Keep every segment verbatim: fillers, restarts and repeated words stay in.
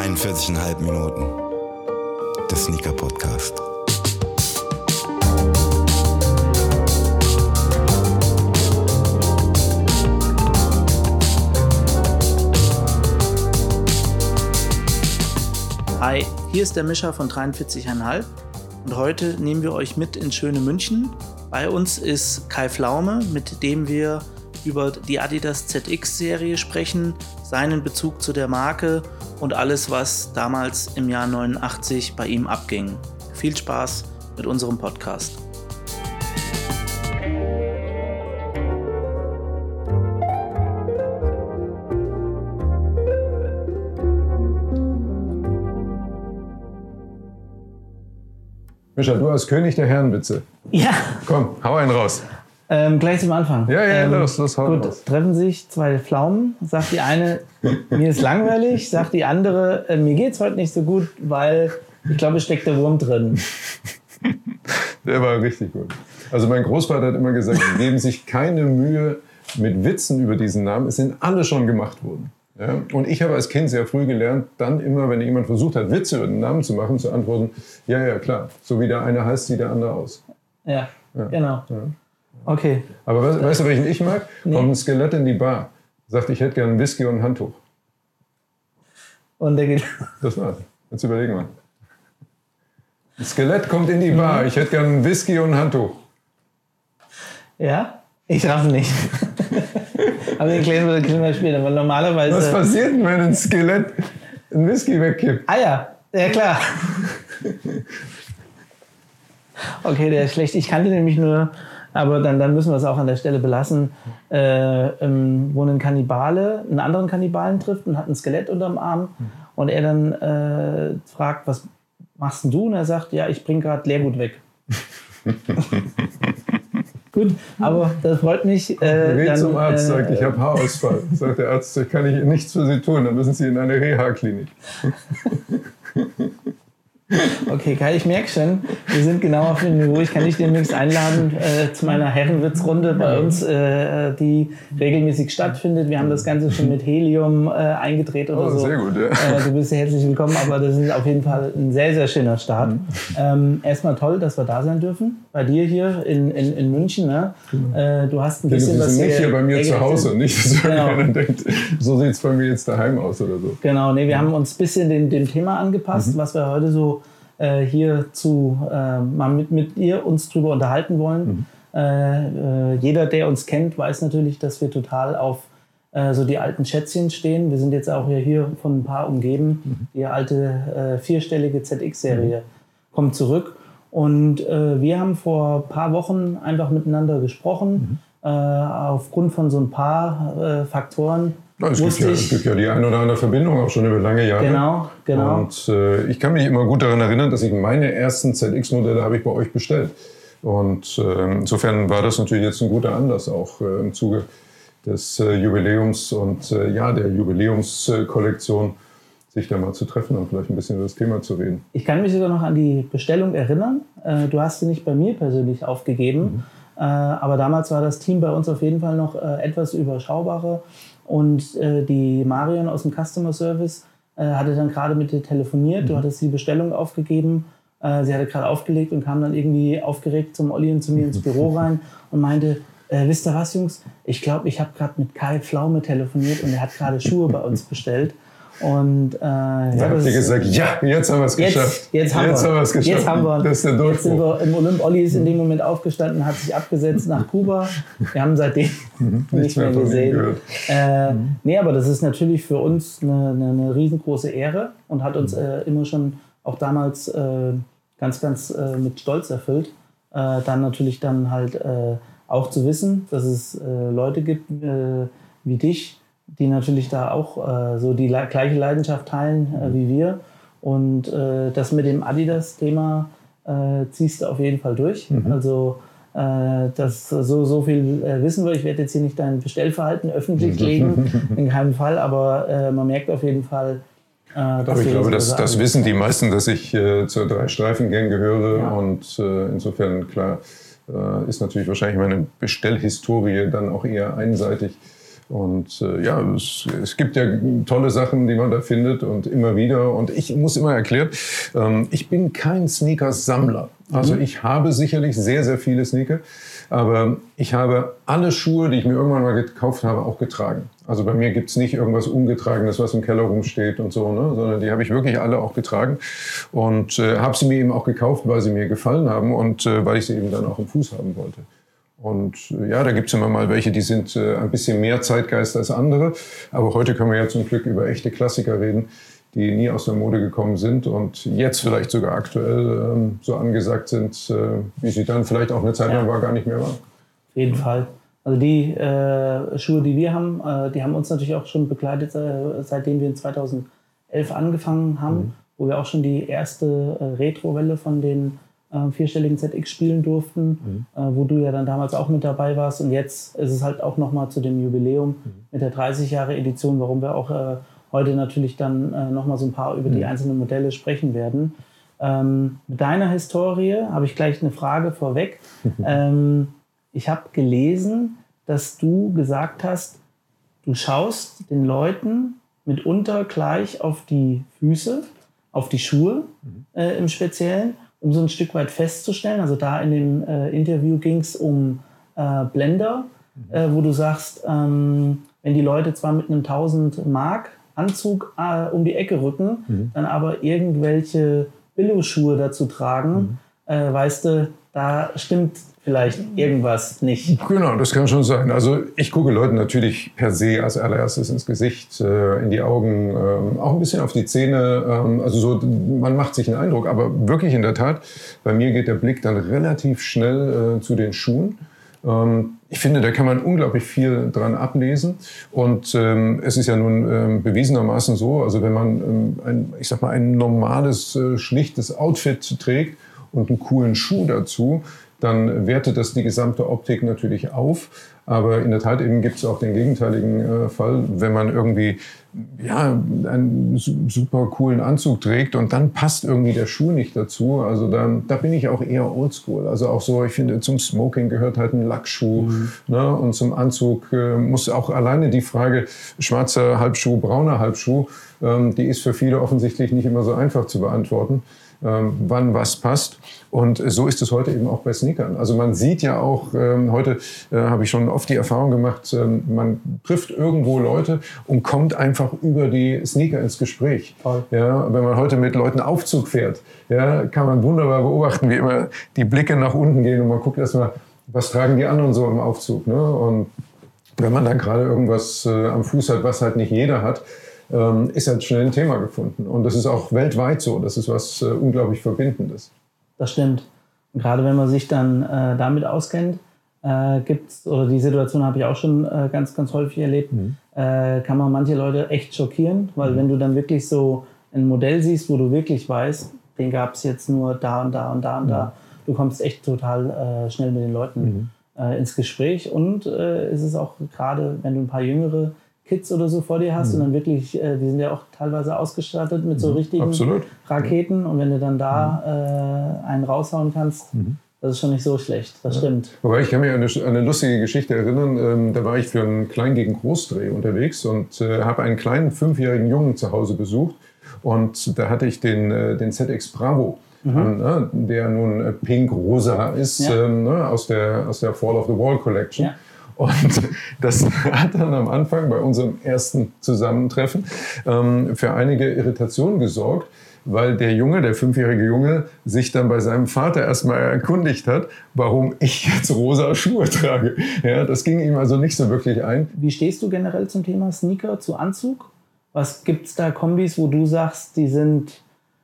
dreiundvierzig Komma fünf Minuten. Der Sneaker Podcast. Hi, hier ist der Mischa von dreiundvierzig Komma fünf und heute nehmen wir euch mit ins schöne München. Bei uns ist Kai Pflaume, mit dem wir über die Adidas Z X-Serie sprechen, seinen Bezug zu der Marke und alles, was damals im Jahr neunundachtzig bei ihm abging. Viel Spaß mit unserem Podcast. Mischa, du als König der Herrenwitze. Ja. Komm, hau einen raus. Ähm, gleich zum Anfang. Ja, ja, ähm, los, los, hau gut, raus. Treffen sich zwei Pflaumen, sagt die eine, mir ist langweilig, sagt die andere, äh, mir geht's heute nicht so gut, weil ich glaube, es steckt der Wurm drin. Der war richtig gut. Also mein Großvater hat immer gesagt, geben sich keine Mühe mit Witzen über diesen Namen, es sind alle schon gemacht worden. Ja? Und ich habe als Kind sehr früh gelernt, dann immer, wenn jemand versucht hat, Witze über den Namen zu machen, zu antworten, ja, ja, klar, so wie der eine heißt, sieht der andere aus. Ja, Ja. genau. Ja. Okay. Aber weißt, weißt du, welchen ich mag? Nee. Kommt ein Skelett in die Bar, sagt, ich hätte gern einen Whisky und ein Handtuch. Und der geht. Das war's. Jetzt überlegen wir. Ein Skelett kommt in die Bar, ich hätte gern einen Whisky und ein Handtuch. Ja? Ich raff nicht. Aber den klären wir, klären wir später, weil normalerweise. Was passiert denn, wenn ein Skelett einen Whisky wegkippt? Ah ja, ja klar. Okay, der ist schlecht. Ich kannte nämlich nur, aber dann, dann müssen wir es auch an der Stelle belassen, äh, ähm, wo ein Kannibale einen anderen Kannibalen trifft und hat ein Skelett unterm Arm und er dann äh, fragt, was machst denn du? Und er sagt, ja, ich bringe gerade Leergut weg. Gut, aber das freut mich. Äh, Geht dann, zum Arzt, äh, sagt, ich habe Haarausfall. Sagt der Arzt, ich kann ich nichts für Sie tun, dann müssen Sie in eine Reha-Klinik. Okay, Kai, ich merke schon, wir sind genau auf dem Niveau. Ich kann dich demnächst einladen äh, zu meiner Herrenwitzrunde bei uns, äh, die regelmäßig stattfindet. Wir haben das Ganze schon mit Helium äh, eingedreht oder Oh, so. sehr gut, ja. Äh, du bist herzlich willkommen, aber das ist auf jeden Fall ein sehr, sehr schöner Start. Mhm. Ähm, erstmal toll, dass wir da sein dürfen, bei dir hier in, in, in München. Ne? Äh, du hast ein Denn bisschen Sie was sind nicht hier bei mir zu Hause, nicht, dass genau. einer denkt, so sieht es bei mir jetzt daheim aus oder so. Genau, nee, wir haben uns ein bisschen dem, dem Thema angepasst, mhm. was wir heute so äh, hier zu, äh, mal mit, mit ihr uns drüber unterhalten wollen. Mhm. Äh, äh, jeder, der uns kennt, weiß natürlich, dass wir total auf äh, so die alten Schätzchen stehen. Wir sind jetzt auch hier von ein paar umgeben. Mhm. Die alte äh, vierstellige Z X-Serie mhm. kommt zurück. Und äh, wir haben vor ein paar Wochen einfach miteinander gesprochen, mhm. äh, aufgrund von so ein paar äh, Faktoren. Ja, es, gibt ja, es gibt ja die eine oder andere Verbindung, auch schon über lange Jahre. Genau, genau. Und äh, ich kann mich immer gut daran erinnern, dass ich meine ersten Z X-Modelle habe ich bei euch bestellt. Und äh, insofern war das natürlich jetzt ein guter Anlass, auch äh, im Zuge des äh, Jubiläums und äh, ja, der Jubiläumskollektion, sich da mal zu treffen und vielleicht ein bisschen über das Thema zu reden. Ich kann mich sogar noch an die Bestellung erinnern. Äh, du hast sie nicht bei mir persönlich aufgegeben, mhm. äh, aber damals war das Team bei uns auf jeden Fall noch äh, etwas überschaubarer. Und äh, die Marion aus dem Customer Service äh, hatte dann gerade mit dir telefoniert. Mhm. Du hattest die Bestellung aufgegeben. Äh, sie hatte gerade aufgelegt und kam dann irgendwie aufgeregt zum Olli und zu mir ins Büro rein und meinte, äh, wisst ihr was, Jungs? Ich glaube, ich habe gerade mit Kai Pflaume telefoniert und er hat gerade Schuhe bei uns bestellt. Und äh, da ja, habt ihr gesagt, ja, jetzt haben wir es geschafft. Jetzt haben jetzt wir es geschafft. Jetzt haben wir, das ist der jetzt sind Durchbruch. wir im Olymp. Olli ist in dem Moment aufgestanden, hat sich abgesetzt nach Kuba. Wir haben seitdem Mhm. nicht mehr von ihm gesehen. gehört. Äh, mhm. Nee, aber das ist natürlich für uns eine, eine, eine riesengroße Ehre und hat uns äh, immer schon auch damals äh, ganz, ganz äh, mit Stolz erfüllt. Äh, dann natürlich dann halt äh, auch zu wissen, dass es äh, Leute gibt äh, wie dich, die natürlich da auch äh, so die le- gleiche Leidenschaft teilen äh, wie wir. Und äh, das mit dem Adidas-Thema äh, ziehst du auf jeden Fall durch. Mhm. Also äh, das, so, so viel äh, wissen wir. Ich werde jetzt hier nicht dein Bestellverhalten öffentlich legen, in keinem Fall, aber äh, man merkt auf jeden Fall, äh, dass aber ich glaube, das, das wissen die haben. meisten, dass ich äh, zur Drei-Streifen-Gang gehöre. Ja. Und äh, insofern, klar, äh, ist natürlich wahrscheinlich meine Bestellhistorie dann auch eher einseitig. Und äh, ja, es, es gibt ja tolle Sachen, die man da findet und immer wieder. Und ich muss immer erklären, ähm, ich bin kein Sneakers-Sammler. Also ich habe sicherlich sehr, sehr viele Sneaker, aber ich habe alle Schuhe, die ich mir irgendwann mal gekauft habe, auch getragen. Also bei mir gibt es nicht irgendwas Ungetragenes, was im Keller rumsteht und so, ne? Sondern die habe ich wirklich alle auch getragen und äh, habe sie mir eben auch gekauft, weil sie mir gefallen haben und äh, weil ich sie eben dann auch im Fuß haben wollte. Und äh, ja, da gibt es immer mal welche, die sind äh, ein bisschen mehr Zeitgeist als andere. Aber heute können wir ja zum Glück über echte Klassiker reden, die nie aus der Mode gekommen sind und jetzt vielleicht sogar aktuell ähm, so angesagt sind, äh, wie sie dann vielleicht auch eine Zeit lang ja. war, gar nicht mehr waren. Auf jeden Fall. Also die äh, Schuhe, die wir haben, äh, die haben uns natürlich auch schon begleitet, äh, seitdem wir in zweitausendelf angefangen haben, mhm. wo wir auch schon die erste äh, Retro-Welle von den äh, vierstelligen Z X spielen durften, mhm. äh, wo du ja dann damals auch mit dabei warst. Und jetzt ist es halt auch nochmal zu dem Jubiläum mhm. mit der dreißig Jahre Edition, warum wir auch äh, heute natürlich dann äh, nochmal so ein paar über die mhm. einzelnen Modelle sprechen werden. Ähm, mit deiner Historie habe ich gleich eine Frage vorweg. ähm, ich habe gelesen, dass du gesagt hast, du schaust den Leuten mitunter gleich auf die Füße, auf die Schuhe mhm. äh, im Speziellen, um so ein Stück weit festzustellen. Also da in dem äh, Interview ging es um äh, Blender, mhm. äh, wo du sagst, ähm, wenn die Leute zwar mit einem tausend Mark Anzug äh, um die Ecke rücken, mhm. dann aber irgendwelche Billo-Schuhe dazu tragen, mhm. äh, weißt du, da stimmt vielleicht irgendwas nicht. Genau, das kann schon sein. Also ich gucke Leuten natürlich per se als allererstes ins Gesicht, äh, in die Augen, äh, auch ein bisschen auf die Zähne. Äh, also so, man macht sich einen Eindruck, aber wirklich in der Tat, bei mir geht der Blick dann relativ schnell äh, zu den Schuhen. Ich finde, da kann man unglaublich viel dran ablesen. Und ähm, es ist ja nun ähm, bewiesenermaßen so, also wenn man ähm, ein, ich sag mal, ein normales, äh, schlichtes Outfit trägt und einen coolen Schuh dazu, dann wertet das die gesamte Optik natürlich auf. Aber in der Tat eben gibt es auch den gegenteiligen äh, Fall, wenn man irgendwie ja, einen super coolen Anzug trägt und dann passt irgendwie der Schuh nicht dazu. Also dann, da bin ich auch eher oldschool. Also auch so, ich finde, zum Smoking gehört halt ein Lackschuh. Mhm. Ne? Und zum Anzug äh, muss auch alleine die Frage schwarzer Halbschuh, brauner Halbschuh, ähm, die ist für viele offensichtlich nicht immer so einfach zu beantworten. Ähm, wann was passt. Und so ist es heute eben auch bei Sneakern. Also man sieht ja auch, ähm, heute äh, habe ich schon oft die Erfahrung gemacht, ähm, man trifft irgendwo Leute und kommt einfach über die Sneaker ins Gespräch. Voll. Ja, wenn man heute mit Leuten Aufzug fährt, ja, kann man wunderbar beobachten, wie immer die Blicke nach unten gehen und man guckt erstmal, was tragen die anderen so im Aufzug. Ne? Und wenn man dann gerade irgendwas äh, am Fuß hat, was halt nicht jeder hat, Ähm, ist halt schnell ein Thema gefunden. Und das ist auch weltweit so. Das ist was äh, unglaublich Verbindendes. Das stimmt. Und gerade wenn man sich dann äh, damit auskennt, äh, gibt's, oder die Situation habe ich auch schon äh, ganz, ganz häufig erlebt, mhm. äh, kann man manche Leute echt schockieren. Weil mhm. wenn du dann wirklich so ein Modell siehst, wo du wirklich weißt, den gab es jetzt nur da und da und da und mhm. da, du kommst echt total äh, schnell mit den Leuten mhm. äh, ins Gespräch. Und äh, es ist auch gerade, wenn du ein paar jüngere Kids oder so vor dir hast mhm. und dann wirklich, äh, die sind ja auch teilweise ausgestattet mit so richtigen Absolut. Raketen und wenn du dann da äh, einen raushauen kannst, mhm. das ist schon nicht so schlecht, das ja. stimmt. Wobei ich kann mich an eine, an eine lustige Geschichte erinnern, ähm, da war ich für einen Klein gegen Großdreh unterwegs und äh, habe einen kleinen fünfjährigen Jungen zu Hause besucht und da hatte ich den, äh, den Z X Bravo. Mhm. An, ne, der nun äh, pink-rosa ist, ja. ähm, ne, aus, der, aus der Fall of the Wall Collection. Ja. Und das hat dann am Anfang bei unserem ersten Zusammentreffen ähm, für einige Irritationen gesorgt, weil der Junge, der fünfjährige Junge, sich dann bei seinem Vater erstmal erkundigt hat, warum ich jetzt rosa Schuhe trage. Ja, das ging ihm also nicht so wirklich ein. Wie stehst du generell zum Thema Sneaker, zu Anzug? Was gibt es da Kombis, wo du sagst, die sind,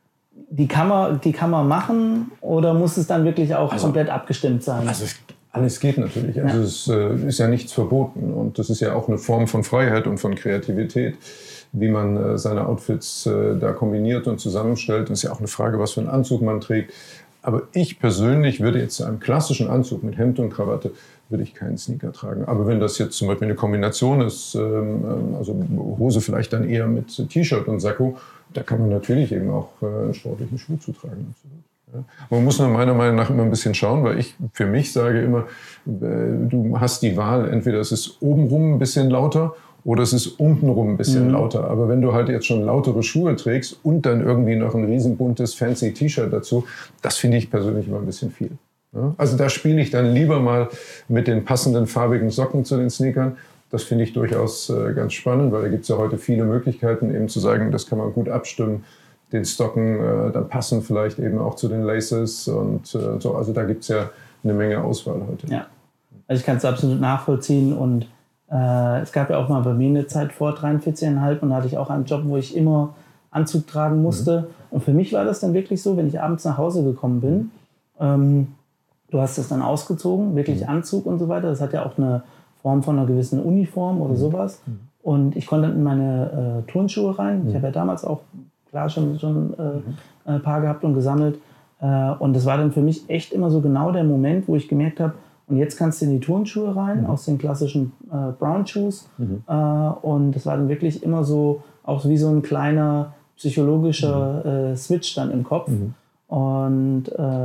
die kann man, die kann man machen oder muss es dann wirklich auch also, komplett abgestimmt sein? Also alles geht natürlich. Also ja. es äh, ist ja nichts verboten und das ist ja auch eine Form von Freiheit und von Kreativität, wie man äh, seine Outfits äh, da kombiniert und zusammenstellt. Das ist ja auch eine Frage, was für einen Anzug man trägt. Aber ich persönlich würde jetzt zu einem klassischen Anzug mit Hemd und Krawatte würde ich keinen Sneaker tragen. Aber wenn das jetzt zum Beispiel eine Kombination ist, ähm, also Hose vielleicht dann eher mit T-Shirt und Sakko, da kann man natürlich eben auch äh, einen sportlichen Schuh zutragen. Ja. Man muss nur meiner Meinung nach immer ein bisschen schauen, weil ich für mich sage immer, du hast die Wahl, entweder es ist obenrum ein bisschen lauter oder es ist untenrum ein bisschen mhm. lauter. Aber wenn du halt jetzt schon lautere Schuhe trägst und dann irgendwie noch ein riesenbuntes fancy T-Shirt dazu, das finde ich persönlich immer ein bisschen viel. Ja? Also da spiele ich dann lieber mal mit den passenden farbigen Socken zu den Sneakern. Das finde ich durchaus äh, ganz spannend, weil da gibt es ja heute viele Möglichkeiten, eben zu sagen, das kann man gut abstimmen. Den Stocken äh, dann passen vielleicht eben auch zu den Laces und äh, so. Also da gibt es ja eine Menge Auswahl heute. Ja, also ich kann es absolut nachvollziehen und äh, es gab ja auch mal bei mir eine Zeit vor dreiundvierzig Komma fünf und da hatte ich auch einen Job, wo ich immer Anzug tragen musste. Mhm. Und für mich war das dann wirklich so, wenn ich abends nach Hause gekommen bin, ähm, du hast das dann ausgezogen, wirklich mhm. Anzug und so weiter. Das hat ja auch eine Form von einer gewissen Uniform oder mhm. sowas. Mhm. Und ich konnte dann in meine äh, Turnschuhe rein. Mhm. Ich habe ja damals auch klar schon, schon äh, mhm. ein paar gehabt und gesammelt. Äh, und das war dann für mich echt immer so genau der Moment, wo ich gemerkt habe, und jetzt kannst du in die Turnschuhe rein, mhm. aus den klassischen äh, Brown Shoes. Mhm. Äh, und das war dann wirklich immer so, auch wie so ein kleiner psychologischer mhm. äh, Switch dann im Kopf. Mhm. Und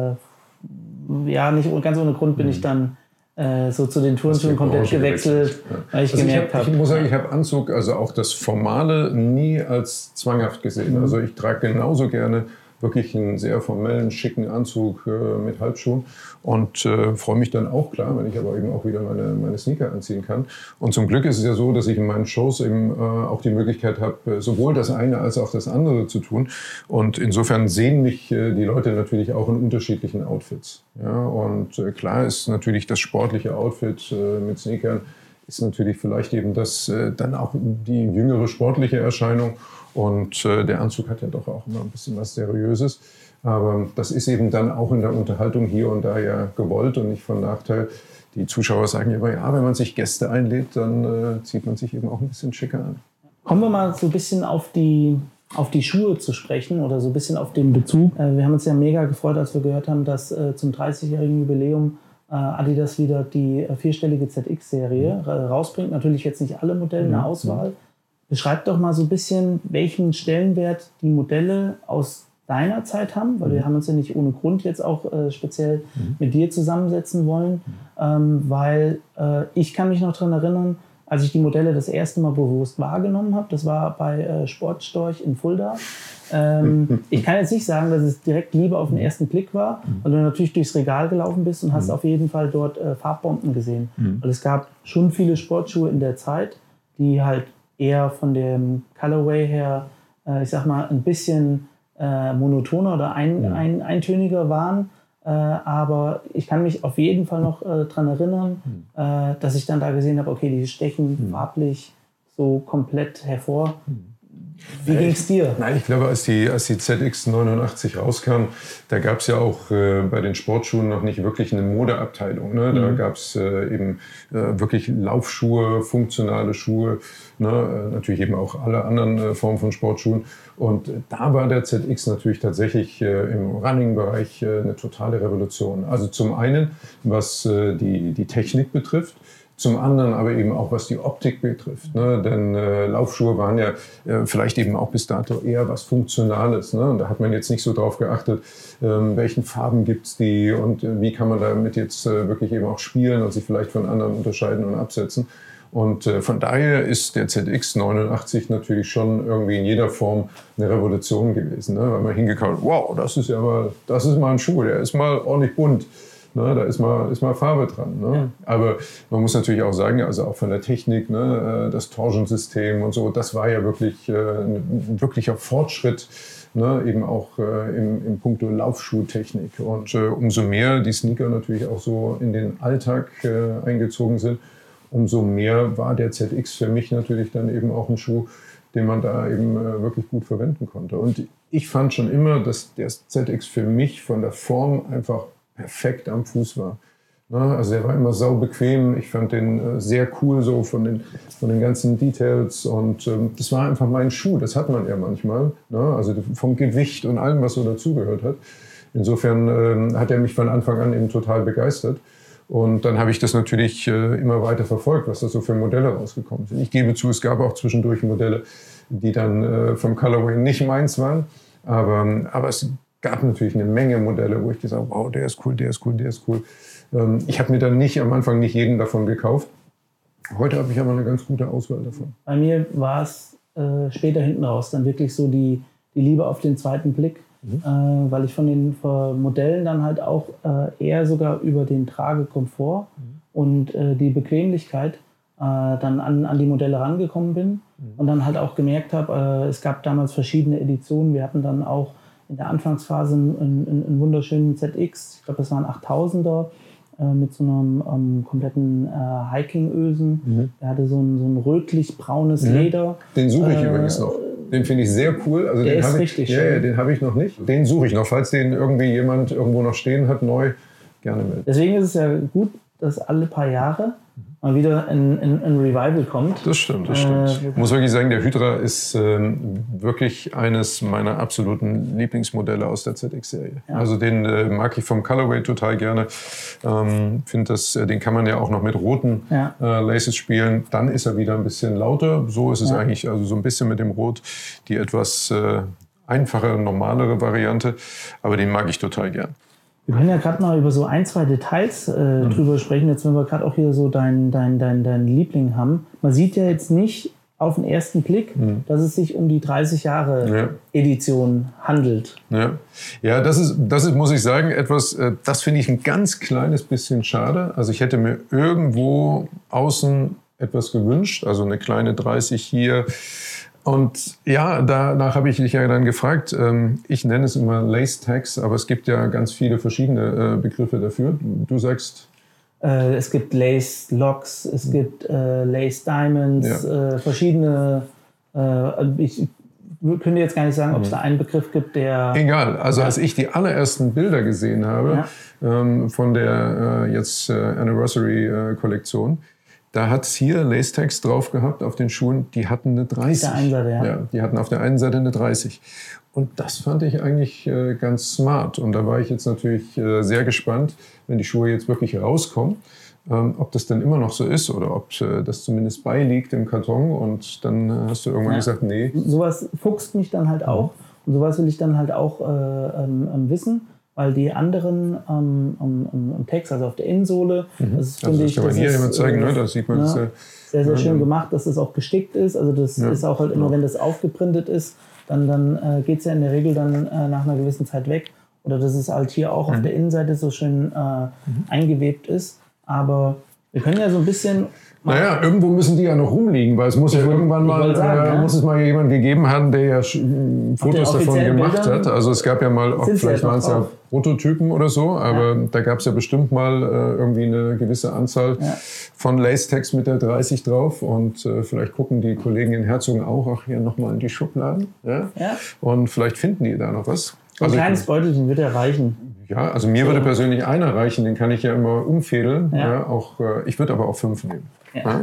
äh, ja, nicht ganz ohne Grund bin mhm. ich dann äh, so zu den Turnschuhen komplett gewechselt, gewechselt ja. weil ich also gemerkt habe. Ich, hab, ich muss sagen, ich habe Anzug, also auch das Formale, nie als zwanghaft gesehen. Mhm. Also ich trage genauso gerne wirklich einen sehr formellen, schicken Anzug äh, mit Halbschuhen und äh, freue mich dann auch, klar, wenn ich aber eben auch wieder meine, meine Sneaker anziehen kann. Und zum Glück ist es ja so, dass ich in meinen Shows eben äh, auch die Möglichkeit habe, sowohl das eine als auch das andere zu tun. Und insofern sehen mich äh, die Leute natürlich auch in unterschiedlichen Outfits. Ja? Und äh, klar ist natürlich das sportliche Outfit äh, mit Sneakern ist natürlich vielleicht eben das äh, dann auch die jüngere sportliche Erscheinung. Und äh, der Anzug hat ja doch auch immer ein bisschen was Seriöses. Aber das ist eben dann auch in der Unterhaltung hier und da ja gewollt und nicht von Nachteil. Die Zuschauer sagen immer, ja, wenn man sich Gäste einlädt, dann äh, zieht man sich eben auch ein bisschen schicker an. Kommen wir mal so ein bisschen auf die, auf die Schuhe zu sprechen oder so ein bisschen auf den Bezug. Äh, wir haben uns ja mega gefreut, als wir gehört haben, dass äh, zum dreißigjährigen Jubiläum äh, Adidas wieder die äh, vierstellige Z X-Serie mhm. rausbringt. Natürlich jetzt nicht alle Modelle, eine mhm. Auswahl. Beschreib doch mal so ein bisschen, welchen Stellenwert die Modelle aus deiner Zeit haben, weil mhm. wir haben uns ja nicht ohne Grund jetzt auch äh, speziell mhm. mit dir zusammensetzen wollen, mhm. ähm, weil äh, ich kann mich noch daran erinnern, als ich die Modelle das erste Mal bewusst wahrgenommen habe, das war bei äh, Sportstorch in Fulda. Ähm, ich kann jetzt nicht sagen, dass es direkt Liebe auf den ersten Blick war, weil du natürlich durchs Regal gelaufen bist und hast mhm. auf jeden Fall dort äh, Farbbomben gesehen. Mhm. Weil es gab schon viele Sportschuhe in der Zeit, die halt eher von dem Colorway her, äh, ich sag mal, ein bisschen äh, monotoner oder ein, ja. ein, eintöniger waren. Äh, aber ich kann mich auf jeden Fall noch äh, daran erinnern, mhm. äh, dass ich dann da gesehen habe, okay, die stechen mhm. farblich so komplett hervor. Mhm. Wie ging es dir? Nein, ich glaube, als die, als die Z X neunundachtzig rauskam, da gab es ja auch äh, bei den Sportschuhen noch nicht wirklich eine Modeabteilung. Ne? Da mhm. gab es äh, eben äh, wirklich Laufschuhe, funktionale Schuhe, ne? äh, natürlich eben auch alle anderen äh, Formen von Sportschuhen. Und äh, da war der Z X natürlich tatsächlich äh, im Running-Bereich äh, eine totale Revolution. Also zum einen, was äh, die, die Technik betrifft, zum anderen aber eben auch, was die Optik betrifft. Ne? Denn äh, Laufschuhe waren ja äh, vielleicht eben auch bis dato eher was Funktionales. Ne? Und da hat man jetzt nicht so drauf geachtet, ähm, welchen Farben gibt's die und äh, wie kann man damit jetzt äh, wirklich eben auch spielen und sich vielleicht von anderen unterscheiden und absetzen. Und äh, von daher ist der Z X neunundachtzig natürlich schon irgendwie in jeder Form eine Revolution gewesen. Ne? Weil man hingekommen hat, wow, das ist ja mal, das ist mal ein Schuh, der ist mal ordentlich bunt. Ne, da ist mal, ist mal Farbe dran. Ne? Ja. Aber man muss natürlich auch sagen, also auch von der Technik, ne, das Torsion-System und so, das war ja wirklich äh, ein wirklicher Fortschritt, ne, eben auch äh, im, im Punkto Laufschuhtechnik. Und äh, umso mehr die Sneaker natürlich auch so in den Alltag äh, eingezogen sind, umso mehr war der Z X für mich natürlich dann eben auch ein Schuh, den man da eben äh, wirklich gut verwenden konnte. Und ich fand schon immer, dass der Z X für mich von der Form einfach perfekt am Fuß war. Also er war immer sau bequem. Ich fand den sehr cool so von den, von den ganzen Details und ähm, das war einfach mein Schuh. Das hat man ja manchmal. Ne? Also vom Gewicht und allem, was so dazugehört hat. Insofern ähm, hat er mich von Anfang an eben total begeistert. Und dann habe ich das natürlich äh, immer weiter verfolgt, was da so für Modelle rausgekommen sind. Ich gebe zu, es gab auch zwischendurch Modelle, die dann äh, vom Colorway nicht meins waren. Aber, aber es gab natürlich eine Menge Modelle, wo ich gesagt habe, wow, der ist cool, der ist cool, der ist cool. Ähm, ich habe mir dann nicht am Anfang nicht jeden davon gekauft. Heute habe ich aber eine ganz gute Auswahl davon. Bei mir war es äh, später hinten raus dann wirklich so die, die Liebe auf den zweiten Blick, mhm. äh, weil ich von den von Modellen dann halt auch äh, eher sogar über den Tragekomfort mhm. und äh, die Bequemlichkeit äh, dann an, an die Modelle rangekommen bin mhm. und dann halt auch gemerkt habe, äh, es gab damals verschiedene Editionen. Wir hatten dann auch in der Anfangsphase einen, einen, einen wunderschönen Z X, ich glaube das waren achttausender, mit so einem ähm, kompletten äh, Hiking-Ösen. Mhm. Der hatte so ein, so ein rötlich-braunes mhm. Leder. Den suche ich äh, übrigens noch. Den finde ich sehr cool. Also der den ist ich, richtig ja, schön. Ja, den habe ich noch nicht. Den suche ich noch. Falls den irgendwie jemand irgendwo noch stehen hat, neu, gerne melden. Deswegen ist es ja gut, dass alle paar Jahre mal wieder ein, ein, ein Revival kommt. Das stimmt, das stimmt. Äh, ich muss wirklich sagen, der Hydra ist ähm, wirklich eines meiner absoluten Lieblingsmodelle aus der Z X-Serie. Ja. Also den äh, mag ich vom Colorway total gerne. Ähm, finde das, äh, den kann man ja auch noch mit roten ja. äh, Laces spielen. Dann ist er wieder ein bisschen lauter. So ist es ja. eigentlich, also so ein bisschen mit dem Rot, die etwas äh, einfache, normalere Variante. Aber den mag ich total gern. Wir können ja gerade mal über so ein, zwei Details äh, mhm. drüber sprechen, jetzt wenn wir gerade auch hier so deinen dein, dein, dein Liebling haben. Man sieht ja jetzt nicht auf den ersten Blick, mhm. dass es sich um die dreißig Jahre ja. Edition handelt. Ja, ja das, ist, das ist, muss ich sagen, etwas, äh, das finde ich ein ganz kleines bisschen schade. Also ich hätte mir irgendwo außen etwas gewünscht, also eine kleine dreißig hier. Und ja, danach habe ich dich ja dann gefragt. Ich nenne es immer Lace Tags, aber es gibt ja ganz viele verschiedene Begriffe dafür. Du sagst... Äh, es gibt Lace Locks, es gibt äh, Lace Diamonds, ja. äh, verschiedene... Äh, ich könnte jetzt gar nicht sagen, ob es da einen Begriff gibt, der... Egal. Also als ich die allerersten Bilder gesehen habe ja. ähm, von der äh, jetzt äh, Anniversary-Kollektion, da hat es hier Lace Tags drauf gehabt auf den Schuhen, die hatten eine dreißig. Auf der einen Seite, ja. ja. Die hatten auf der einen Seite eine dreißig. Und das fand ich eigentlich äh, ganz smart. Und da war ich jetzt natürlich äh, sehr gespannt, wenn die Schuhe jetzt wirklich rauskommen, ähm, ob das dann immer noch so ist oder ob äh, das zumindest beiliegt im Karton. Und dann äh, hast du irgendwann ja. gesagt, nee. Sowas fuchst mich dann halt auch. Und sowas will ich dann halt auch äh, ähm, wissen. Weil die anderen ähm, um, um, um Tags, also auf der Innensohle, mhm. das also finde ich, das kann man hier jemand zeigen, äh, ne? Da sieht man ja, das, äh, sehr, sehr schön gemacht, dass es auch gestickt ist. Also das ja. ist auch halt immer, ja. wenn das aufgeprintet ist, dann, dann äh, geht es ja in der Regel dann äh, nach einer gewissen Zeit weg. Oder dass es halt hier auch mhm. auf der Innenseite so schön äh, mhm. eingewebt ist. Aber wir können ja so ein bisschen... Naja, irgendwo müssen die ja noch rumliegen, weil es muss ja irgendwann mal, sagen, äh, ja. muss es mal jemand gegeben haben, der ja Fotos davon gemacht Bildern hat. Also es gab ja mal, auch, vielleicht waren es ja Prototypen oder so, aber ja. da gab es ja bestimmt mal äh, irgendwie eine gewisse Anzahl ja. von Lace-Tags mit der dreißig drauf. Und äh, vielleicht gucken die Kollegen in Herzogen auch, auch hier nochmal in die Schubladen. Ja? Ja. Und vielleicht finden die da noch was. Ein also, kleines Beutelchen wird ja reichen. Ja, also mir so. würde persönlich einer reichen, den kann ich ja immer umfädeln. Ja. Ja, auch, äh, ich würde aber auch fünf nehmen. Ja.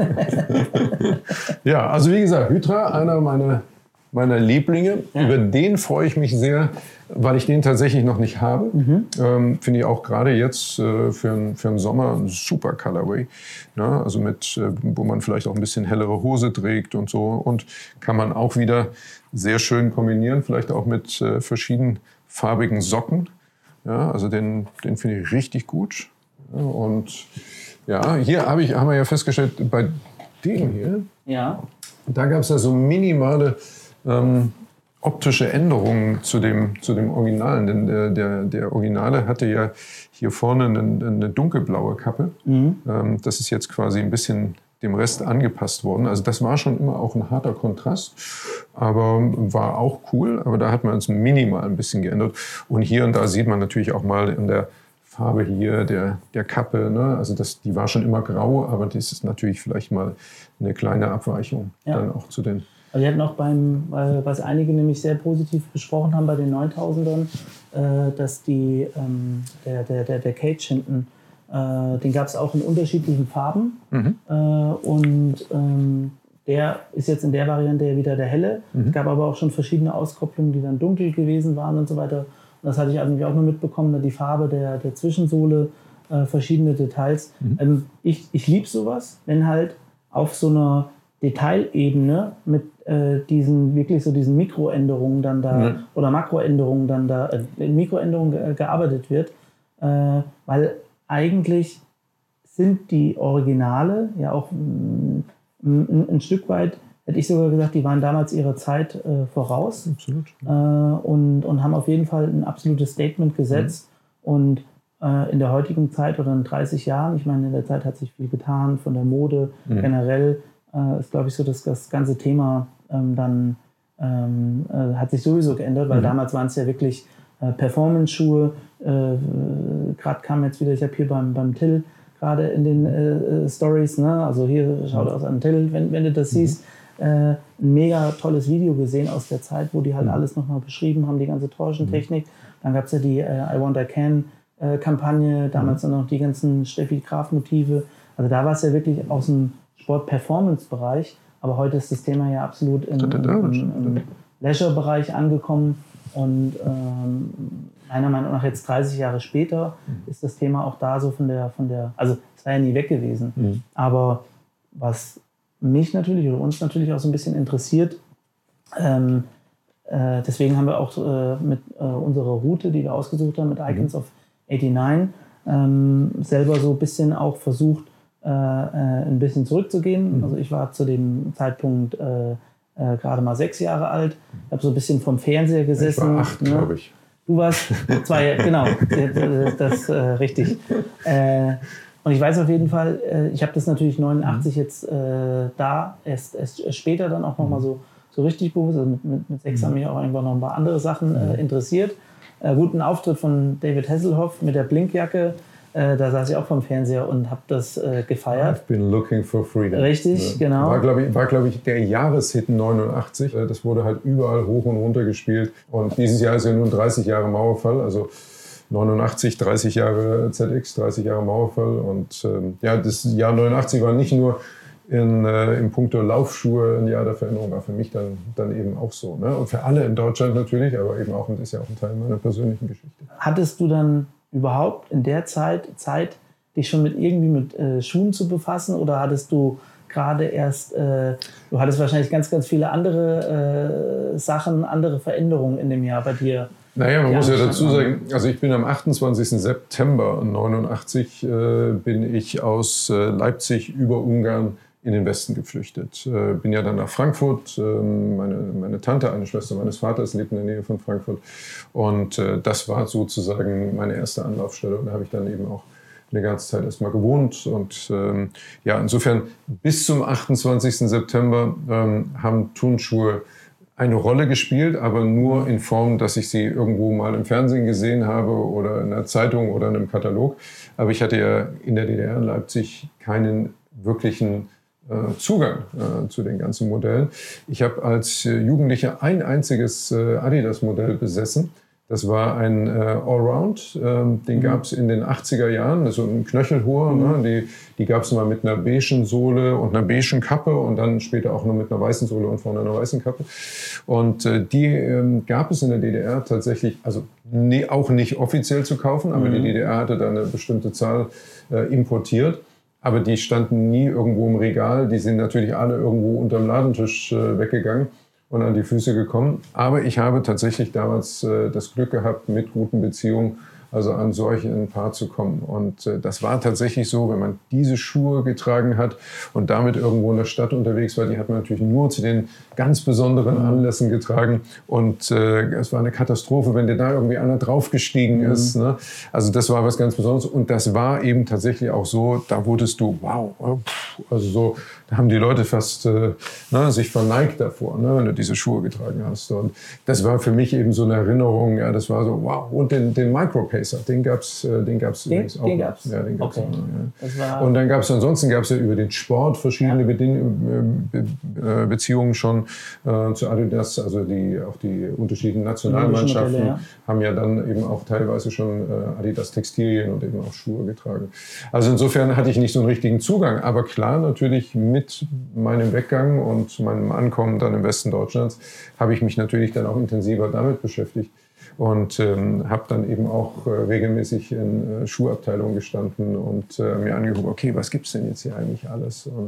Ja, also wie gesagt, Hydra, einer meiner, meiner Lieblinge. Ja. Über den freue ich mich sehr, weil ich den tatsächlich noch nicht habe. Mhm. Ähm, finde ich auch gerade jetzt äh, für, ein, für den Sommer ein super Colorway. Ja, also mit, äh, wo man vielleicht auch ein bisschen hellere Hose trägt und so. Und kann man auch wieder sehr schön kombinieren, vielleicht auch mit äh, verschiedenfarbigen Socken. Ja, also den, den finde ich richtig gut. Ja, und ja, hier hab ich, haben wir ja festgestellt, bei dem hier, ja. da gab es ja so minimale ähm, optische Änderungen zu dem, zu dem Originalen. Denn der, der, der Originale hatte ja hier vorne eine, eine dunkelblaue Kappe. Mhm. Ähm, das ist jetzt quasi ein bisschen dem Rest angepasst worden. Also das war schon immer auch ein harter Kontrast, aber war auch cool. Aber da hat man es minimal ein bisschen geändert. Und hier und da sieht man natürlich auch mal in der Farbe hier der, der Kappe, ne? Also das, die war schon immer grau, aber das ist natürlich vielleicht mal eine kleine Abweichung ja. dann auch zu den... Also wir hatten auch beim, was einige nämlich sehr positiv besprochen haben bei den neuntausendern, äh, dass die, ähm, der, der, der, der Cage hinten, äh, den gab es auch in unterschiedlichen Farben mhm. äh, und ähm, der ist jetzt in der Variante ja wieder der helle. Mhm. Es gab aber auch schon verschiedene Auskopplungen, die dann dunkel gewesen waren und so weiter. Und das hatte ich eigentlich auch nur mitbekommen, die Farbe der, der Zwischensohle, äh, verschiedene Details. Mhm. Ähm, ich ich liebe sowas, wenn halt auf so einer Detailebene mit äh, diesen wirklich so diesen Mikroänderungen dann da mhm. oder Makroänderungen dann da äh, in Mikroänderungen ge gearbeitet wird, äh, weil eigentlich sind die Originale ja auch ein, ein, ein Stück weit, hätte ich sogar gesagt, die waren damals ihrer Zeit äh, voraus. Absolut. Äh, und, und haben auf jeden Fall ein absolutes Statement gesetzt. Mhm. Und äh, in der heutigen Zeit oder in dreißig Jahren, ich meine, in der Zeit hat sich viel getan, von der Mode mhm. generell, äh, ist, glaube ich, so, dass das ganze Thema ähm, dann ähm, äh, hat sich sowieso geändert, weil mhm. damals waren es ja wirklich äh, Performance-Schuhe. Äh, gerade kam jetzt wieder, ich habe hier beim, beim Till gerade in den äh, Stories, ne? Also hier, schaut aus an Till, wenn, wenn du das mhm. siehst, äh, ein mega tolles Video gesehen aus der Zeit, wo die halt mhm. alles nochmal beschrieben haben, die ganze Torsion-Technik. Mhm. Dann gab es ja die äh, I Want I Can äh, Kampagne, damals mhm. dann noch die ganzen Steffi Graf-Motive. Also da war es ja wirklich aus dem Sport-Performance-Bereich, aber heute ist das Thema ja absolut im, im, im, im Leisure-Bereich angekommen. Und ähm, meiner Meinung nach jetzt dreißig Jahre später mhm. ist das Thema auch da so von der, von der, also es war ja nie weg gewesen. Mhm. Aber was mich natürlich oder uns natürlich auch so ein bisschen interessiert, ähm, äh, deswegen haben wir auch äh, mit äh, unserer Route, die wir ausgesucht haben, mit Icons mhm. of neunundachtzig, ähm, selber so ein bisschen auch versucht, äh, äh, ein bisschen zurückzugehen. Mhm. Also ich war zu dem Zeitpunkt äh, Äh, gerade mal sechs Jahre alt. Ich habe so ein bisschen vom Fernseher gesessen. Ich war acht, ne? glaube ich. Du warst zwei, genau, das, das äh, richtig. Äh, und ich weiß auf jeden Fall, äh, ich habe das natürlich neunundachtzig mhm. jetzt äh, da, erst, erst später dann auch nochmal so, so richtig bewusst. Also mit, mit, mit sechs mhm. haben mich auch irgendwann noch ein paar andere Sachen äh, interessiert. Äh, guten Auftritt von David Hasselhoff mit der Blinkjacke. Äh, da saß ich auch vom Fernseher und habe das äh, gefeiert. I've been looking for freedom. Richtig, ja. genau. War, glaube ich, war, glaub ich, der Jahreshit neunundachtzig. Das wurde halt überall hoch und runter gespielt. Und dieses Jahr ist ja nun dreißig Jahre Mauerfall. Also neunundachtzig, dreißig Jahre Z X, dreißig Jahre Mauerfall. Und ähm, ja, das Jahr neunundachtzig war nicht nur in, äh, im Punkto Laufschuhe ein Jahr der Veränderung, war für mich dann, dann eben auch so. Ne? Und für alle in Deutschland natürlich, aber eben auch, und ist ja auch ein Teil meiner persönlichen Geschichte. Hattest du dann überhaupt in der Zeit, Zeit dich schon mit irgendwie mit äh, Schuhen zu befassen oder hattest du gerade erst, äh, du hattest wahrscheinlich ganz, ganz viele andere äh, Sachen, andere Veränderungen in dem Jahr bei dir? Naja, man muss ja dazu sagen, also ich bin am achtundzwanzigsten September neunundachtzig äh, bin ich aus äh, Leipzig über Ungarn in den Westen geflüchtet. Äh, bin ja dann nach Frankfurt. Äh, meine, meine Tante, eine Schwester meines Vaters, lebt in der Nähe von Frankfurt. Und äh, das war sozusagen meine erste Anlaufstelle. Und da habe ich dann eben auch eine ganze Zeit erstmal gewohnt. Und ähm, ja, insofern bis zum achtundzwanzigsten September ähm, haben Turnschuhe eine Rolle gespielt, aber nur in Form, dass ich sie irgendwo mal im Fernsehen gesehen habe oder in einer Zeitung oder in einem Katalog. Aber ich hatte ja in der D D R in Leipzig keinen wirklichen Zugang äh, zu den ganzen Modellen. Ich habe als äh, Jugendlicher ein einziges äh, Adidas-Modell besessen. Das war ein äh, Allround. Ähm, den mhm. gab es in den achtziger Jahren, so ein knöchelhoher. Mhm. Ne? Die, die gab es mal mit einer beigen Sohle und einer beigen Kappe und dann später auch noch mit einer weißen Sohle und vorne einer weißen Kappe. Und äh, die ähm, gab es in der D D R tatsächlich, also nee, auch nicht offiziell zu kaufen, aber mhm. die D D R hatte da eine bestimmte Zahl äh, importiert. Aber die standen nie irgendwo im Regal. Die sind natürlich alle irgendwo unterm Ladentisch äh, weggegangen und an die Füße gekommen. Aber ich habe tatsächlich damals äh, das Glück gehabt, mit guten Beziehungen also an solch ein Paar zu kommen. Und äh, das war tatsächlich so, wenn man diese Schuhe getragen hat und damit irgendwo in der Stadt unterwegs war, die hat man natürlich nur zu den ganz besonderen Anlässen getragen. Und äh, es war eine Katastrophe, wenn dir da irgendwie einer draufgestiegen mhm. ist. Ne? Also das war was ganz Besonderes. Und das war eben tatsächlich auch so, da wurdest du, wow, also so, da haben die Leute fast äh, ne, sich verneigt davor, ne, wenn du diese Schuhe getragen hast. Und das war für mich eben so eine Erinnerung, ja, das war so, wow. Und den, den Micropacer, den gab es den gab's den, übrigens auch. Den gab's? Ja, den gab's okay. auch. Ja. Das war und dann gab es, ansonsten gab es ja über den Sport verschiedene ja. Beding- Be- Beziehungen schon äh, zu Adidas, also die, auch die unterschiedlichen Nationalmannschaften Modelle, ja. haben ja dann eben auch teilweise schon äh, Adidas Textilien und eben auch Schuhe getragen. Also insofern hatte ich nicht so einen richtigen Zugang, aber klar, natürlich mit meinem Weggang und meinem Ankommen dann im Westen Deutschlands habe ich mich natürlich dann auch intensiver damit beschäftigt und ähm, habe dann eben auch äh, regelmäßig in äh, Schuhabteilungen gestanden und äh, mir angeguckt, okay, was gibt's denn jetzt hier eigentlich alles? Und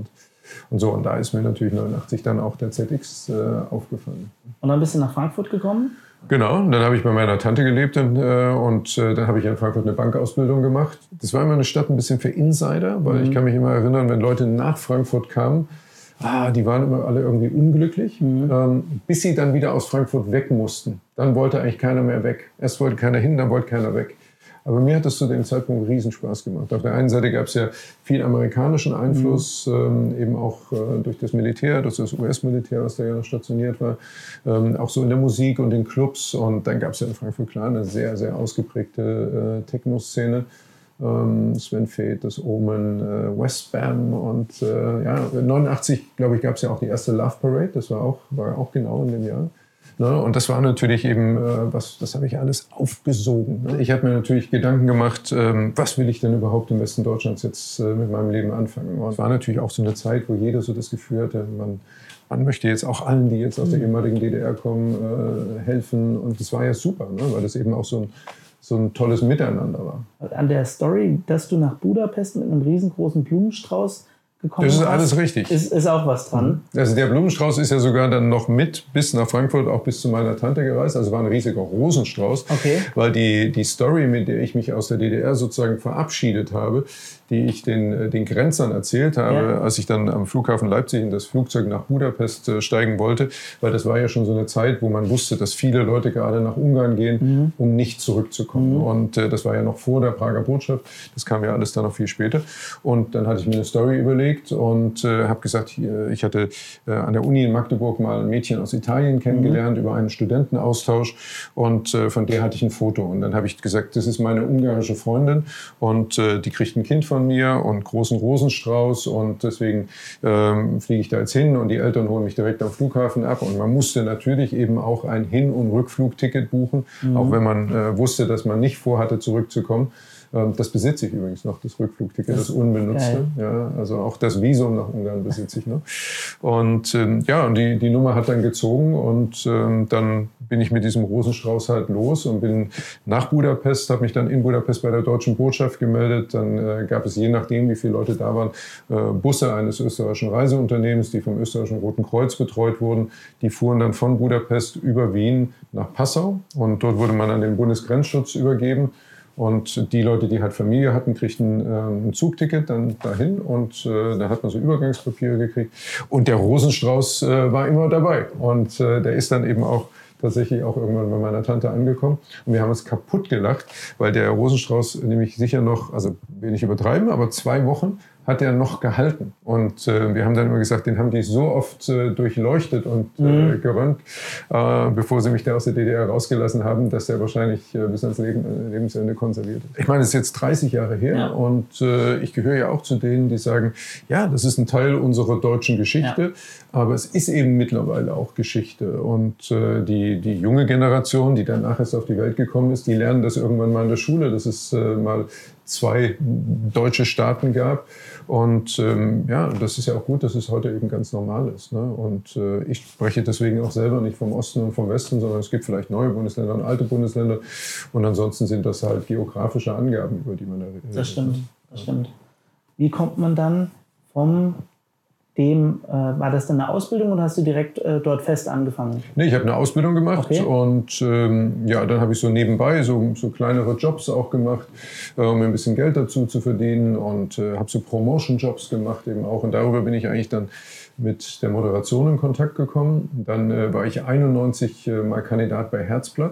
Und so, und da ist mir natürlich neunundachtzig dann auch der Z X äh, aufgefallen. Und dann bist du nach Frankfurt gekommen? Genau, und dann habe ich bei meiner Tante gelebt und, äh, und äh, dann habe ich in Frankfurt eine Bankausbildung gemacht. Das war immer eine Stadt ein bisschen für Insider, weil mhm. ich kann mich immer erinnern, wenn Leute nach Frankfurt kamen, ah, die waren immer alle irgendwie unglücklich, mhm. ähm, bis sie dann wieder aus Frankfurt weg mussten. Dann wollte eigentlich keiner mehr weg. Erst wollte keiner hin, dann wollte keiner weg. Aber mir hat das zu dem Zeitpunkt Riesenspaß gemacht. Auf der einen Seite gab es ja viel amerikanischen Einfluss, mhm. ähm, eben auch äh, durch das Militär, durch das U S-Militär, was da ja noch stationiert war, ähm, auch so in der Musik und in Clubs. Und dann gab es ja in Frankfurt klar eine sehr, sehr ausgeprägte äh, Techno-Szene. Ähm, Sven Väth, das Omen, äh, Westbam und äh, ja, neunundachtzig, glaube ich, gab es ja auch die erste Love Parade. Das war auch, war auch genau in dem Jahr. Ne? Und das war natürlich eben, äh, was, das habe ich alles aufgesogen. Ne? Ich habe mir natürlich Gedanken gemacht, ähm, was will ich denn überhaupt im Westen Deutschlands jetzt äh, mit meinem Leben anfangen? Und es war natürlich auch so eine Zeit, wo jeder so das Gefühl hatte, man, man möchte jetzt auch allen, die jetzt aus der ehemaligen D D R kommen, äh, helfen. Und das war ja super, ne? Weil das eben auch so ein, so ein tolles Miteinander war. An der Story, dass du nach Budapest mit einem riesengroßen Blumenstrauß gekommen das ist hast, alles richtig. Ist, ist auch was dran. Also der Blumenstrauß ist ja sogar dann noch mit bis nach Frankfurt, auch bis zu meiner Tante gereist. Also war ein riesiger Rosenstrauß, okay. Weil die, die Story, mit der ich mich aus der D D R sozusagen verabschiedet habe, die ich den, den Grenzern erzählt habe, ja. als ich dann am Flughafen Leipzig in das Flugzeug nach Budapest äh, steigen wollte, weil das war ja schon so eine Zeit, wo man wusste, dass viele Leute gerade nach Ungarn gehen, mhm. um nicht zurückzukommen. Mhm. Und äh, das war ja noch vor der Prager Botschaft, das kam ja alles dann noch viel später. Und dann hatte ich mir eine Story überlegt und äh, habe gesagt, hier, ich hatte äh, an der Uni in Magdeburg mal ein Mädchen aus Italien kennengelernt mhm. über einen Studentenaustausch und äh, von der hatte ich ein Foto. Und dann habe ich gesagt, das ist meine ungarische Freundin und äh, die kriegt ein Kind von mir und großen Rosenstrauß und deswegen ähm, fliege ich da jetzt hin und die Eltern holen mich direkt am Flughafen ab und man musste natürlich eben auch ein Hin- und Rückflugticket buchen, mhm. auch wenn man äh, wusste, dass man nicht vorhatte, zurückzukommen. Ähm, das besitze ich übrigens noch, das Rückflugticket, das, das unbenutzte. Ja, also auch das Visum nach Ungarn besitze ich noch. Und ähm, ja, und die, die Nummer hat dann gezogen und ähm, dann bin ich mit diesem Rosenstrauß halt los und bin nach Budapest, habe mich dann in Budapest bei der Deutschen Botschaft gemeldet. Dann äh, gab es, je nachdem, wie viele Leute da waren, äh, Busse eines österreichischen Reiseunternehmens, die vom österreichischen Roten Kreuz betreut wurden. Die fuhren dann von Budapest über Wien nach Passau und dort wurde man an den Bundesgrenzschutz übergeben. Und die Leute, die halt Familie hatten, kriegten äh, ein Zugticket dann dahin und äh, da hat man so Übergangspapiere gekriegt. Und der Rosenstrauß äh, war immer dabei und äh, der ist dann eben auch tatsächlich auch irgendwann bei meiner Tante angekommen. Und wir haben uns kaputt gelacht, weil der Rosenstrauß nämlich sicher noch, also will nicht übertreiben, aber zwei Wochen hat er noch gehalten. Und äh, wir haben dann immer gesagt, den haben die so oft äh, durchleuchtet und mhm. äh, gerönt, äh, bevor sie mich da aus der D D R rausgelassen haben, dass der wahrscheinlich äh, bis ans Leben, äh, Lebensende konserviert ist. Ich meine, es ist jetzt dreißig Jahre her ja. und äh, ich gehöre ja auch zu denen, die sagen, ja, das ist ein Teil unserer deutschen Geschichte, ja. aber es ist eben mittlerweile auch Geschichte. Und äh, die, die junge Generation, die danach erst auf die Welt gekommen ist, die lernen das irgendwann mal in der Schule, dass es äh, mal zwei deutsche Staaten gab. Und ähm, ja, das ist ja auch gut, dass es heute eben ganz normal ist. Ne? Und äh, ich spreche deswegen auch selber nicht vom Osten und vom Westen, sondern es gibt vielleicht neue Bundesländer und alte Bundesländer. Und ansonsten sind das halt geografische Angaben, über die man da redet. Das stimmt, das stimmt. Wie kommt man dann vom dem, äh, war das dann eine Ausbildung oder hast du direkt äh, dort fest angefangen? Nee, ich habe eine Ausbildung gemacht okay. und ähm, ja, dann habe ich so nebenbei so, so kleinere Jobs auch gemacht, äh, um ein bisschen Geld dazu zu verdienen und äh, habe so Promotion-Jobs gemacht eben auch und darüber bin ich eigentlich dann mit der Moderation in Kontakt gekommen. Dann äh, war ich einundneunzig äh, mal Kandidat bei Herzblatt.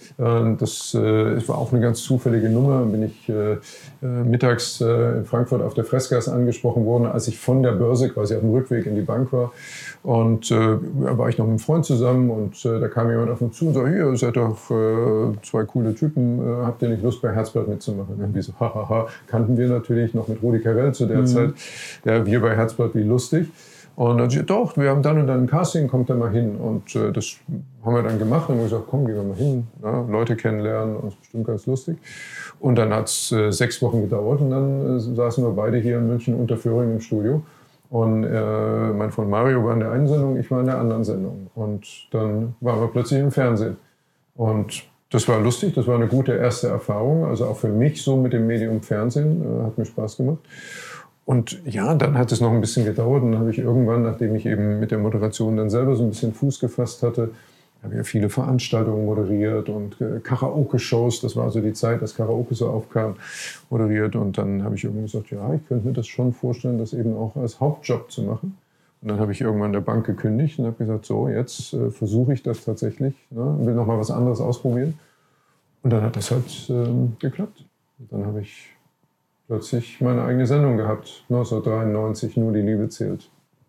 Das äh, war auch eine ganz zufällige Nummer. Dann bin ich äh, mittags äh, in Frankfurt auf der Fressgasse angesprochen worden, als ich von der Börse quasi auf dem Rückweg in die Bank war. Und äh, da war ich noch mit einem Freund zusammen und äh, da kam jemand auf uns zu und sagte, hier, ihr seid doch äh, zwei coole Typen, äh, habt ihr nicht Lust bei Herzblatt mitzumachen? Und wir so, hahaha, kannten wir natürlich noch mit Rudi Carrell zu der mhm. Zeit. Ja, wir bei Herzblatt, wie lustig. Und dann sagte doch, wir haben dann und dann ein Casting, kommt da mal hin. Und äh, das haben wir dann gemacht und haben gesagt, komm, gehen wir mal hin, ja, Leute kennenlernen, das ist bestimmt ganz lustig. Und dann hat es äh, sechs Wochen gedauert und dann äh, saßen wir beide hier in München unter Föhring im Studio. Und äh, mein Freund Mario war in der einen Sendung, ich war in der anderen Sendung. Und dann waren wir plötzlich im Fernsehen. Und das war lustig, das war eine gute erste Erfahrung, also auch für mich so mit dem Medium Fernsehen, äh, hat mir Spaß gemacht. und ja, dann hat es noch ein bisschen gedauert und dann habe ich irgendwann, nachdem ich eben mit der Moderation dann selber so ein bisschen Fuß gefasst hatte, habe ja viele Veranstaltungen moderiert und äh, Karaoke-Shows, das war so die Zeit, dass Karaoke so aufkam, moderiert. Und dann habe ich irgendwann gesagt, ja, ich könnte mir das schon vorstellen, das eben auch als Hauptjob zu machen. Und dann habe ich irgendwann der Bank gekündigt und habe gesagt, so, jetzt äh, versuche ich das tatsächlich, ne, will noch mal was anderes ausprobieren. Und dann hat das halt ähm, geklappt. Und dann habe ich plötzlich meine eigene Sendung gehabt, neunzehnhundertdreiundneunzig, Nur die Liebe zählt.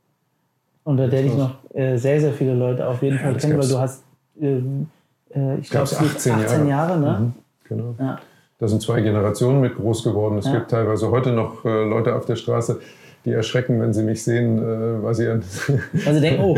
Unter der dich noch äh, sehr, sehr viele Leute auf jeden ja, Fall kennen, weil du hast, äh, äh, ich glaube, achtzehn, achtzehn Jahre, ne? Mhm, genau. Ja. Da sind zwei Generationen mit groß geworden. Es ja. gibt teilweise heute noch äh, Leute auf der Straße, die erschrecken, wenn sie mich sehen, äh, weil sie... Also denken, oh,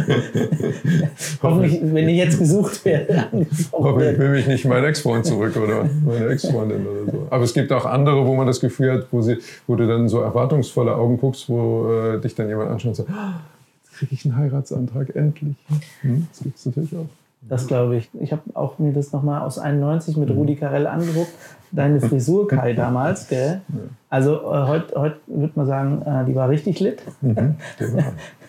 hoffentlich, wenn ich jetzt gesucht werde. Hoffentlich will mich nicht mein Ex-Freund zurück oder meine Ex-Freundin oder so. Aber es gibt auch andere, wo man das Gefühl hat, wo, sie, wo du dann so erwartungsvolle Augen guckst, wo äh, dich dann jemand anschaut und sagt, oh, jetzt kriege ich einen Heiratsantrag, endlich. Hm, das gibt es natürlich auch. Das glaube ich. Ich habe auch mir das nochmal aus einundneunzig mit Rudi Carrell angeguckt. Deine Frisur, Kai, damals, gell? Also äh, heute heut würde man sagen, äh, die war richtig lit. Mhm, die war,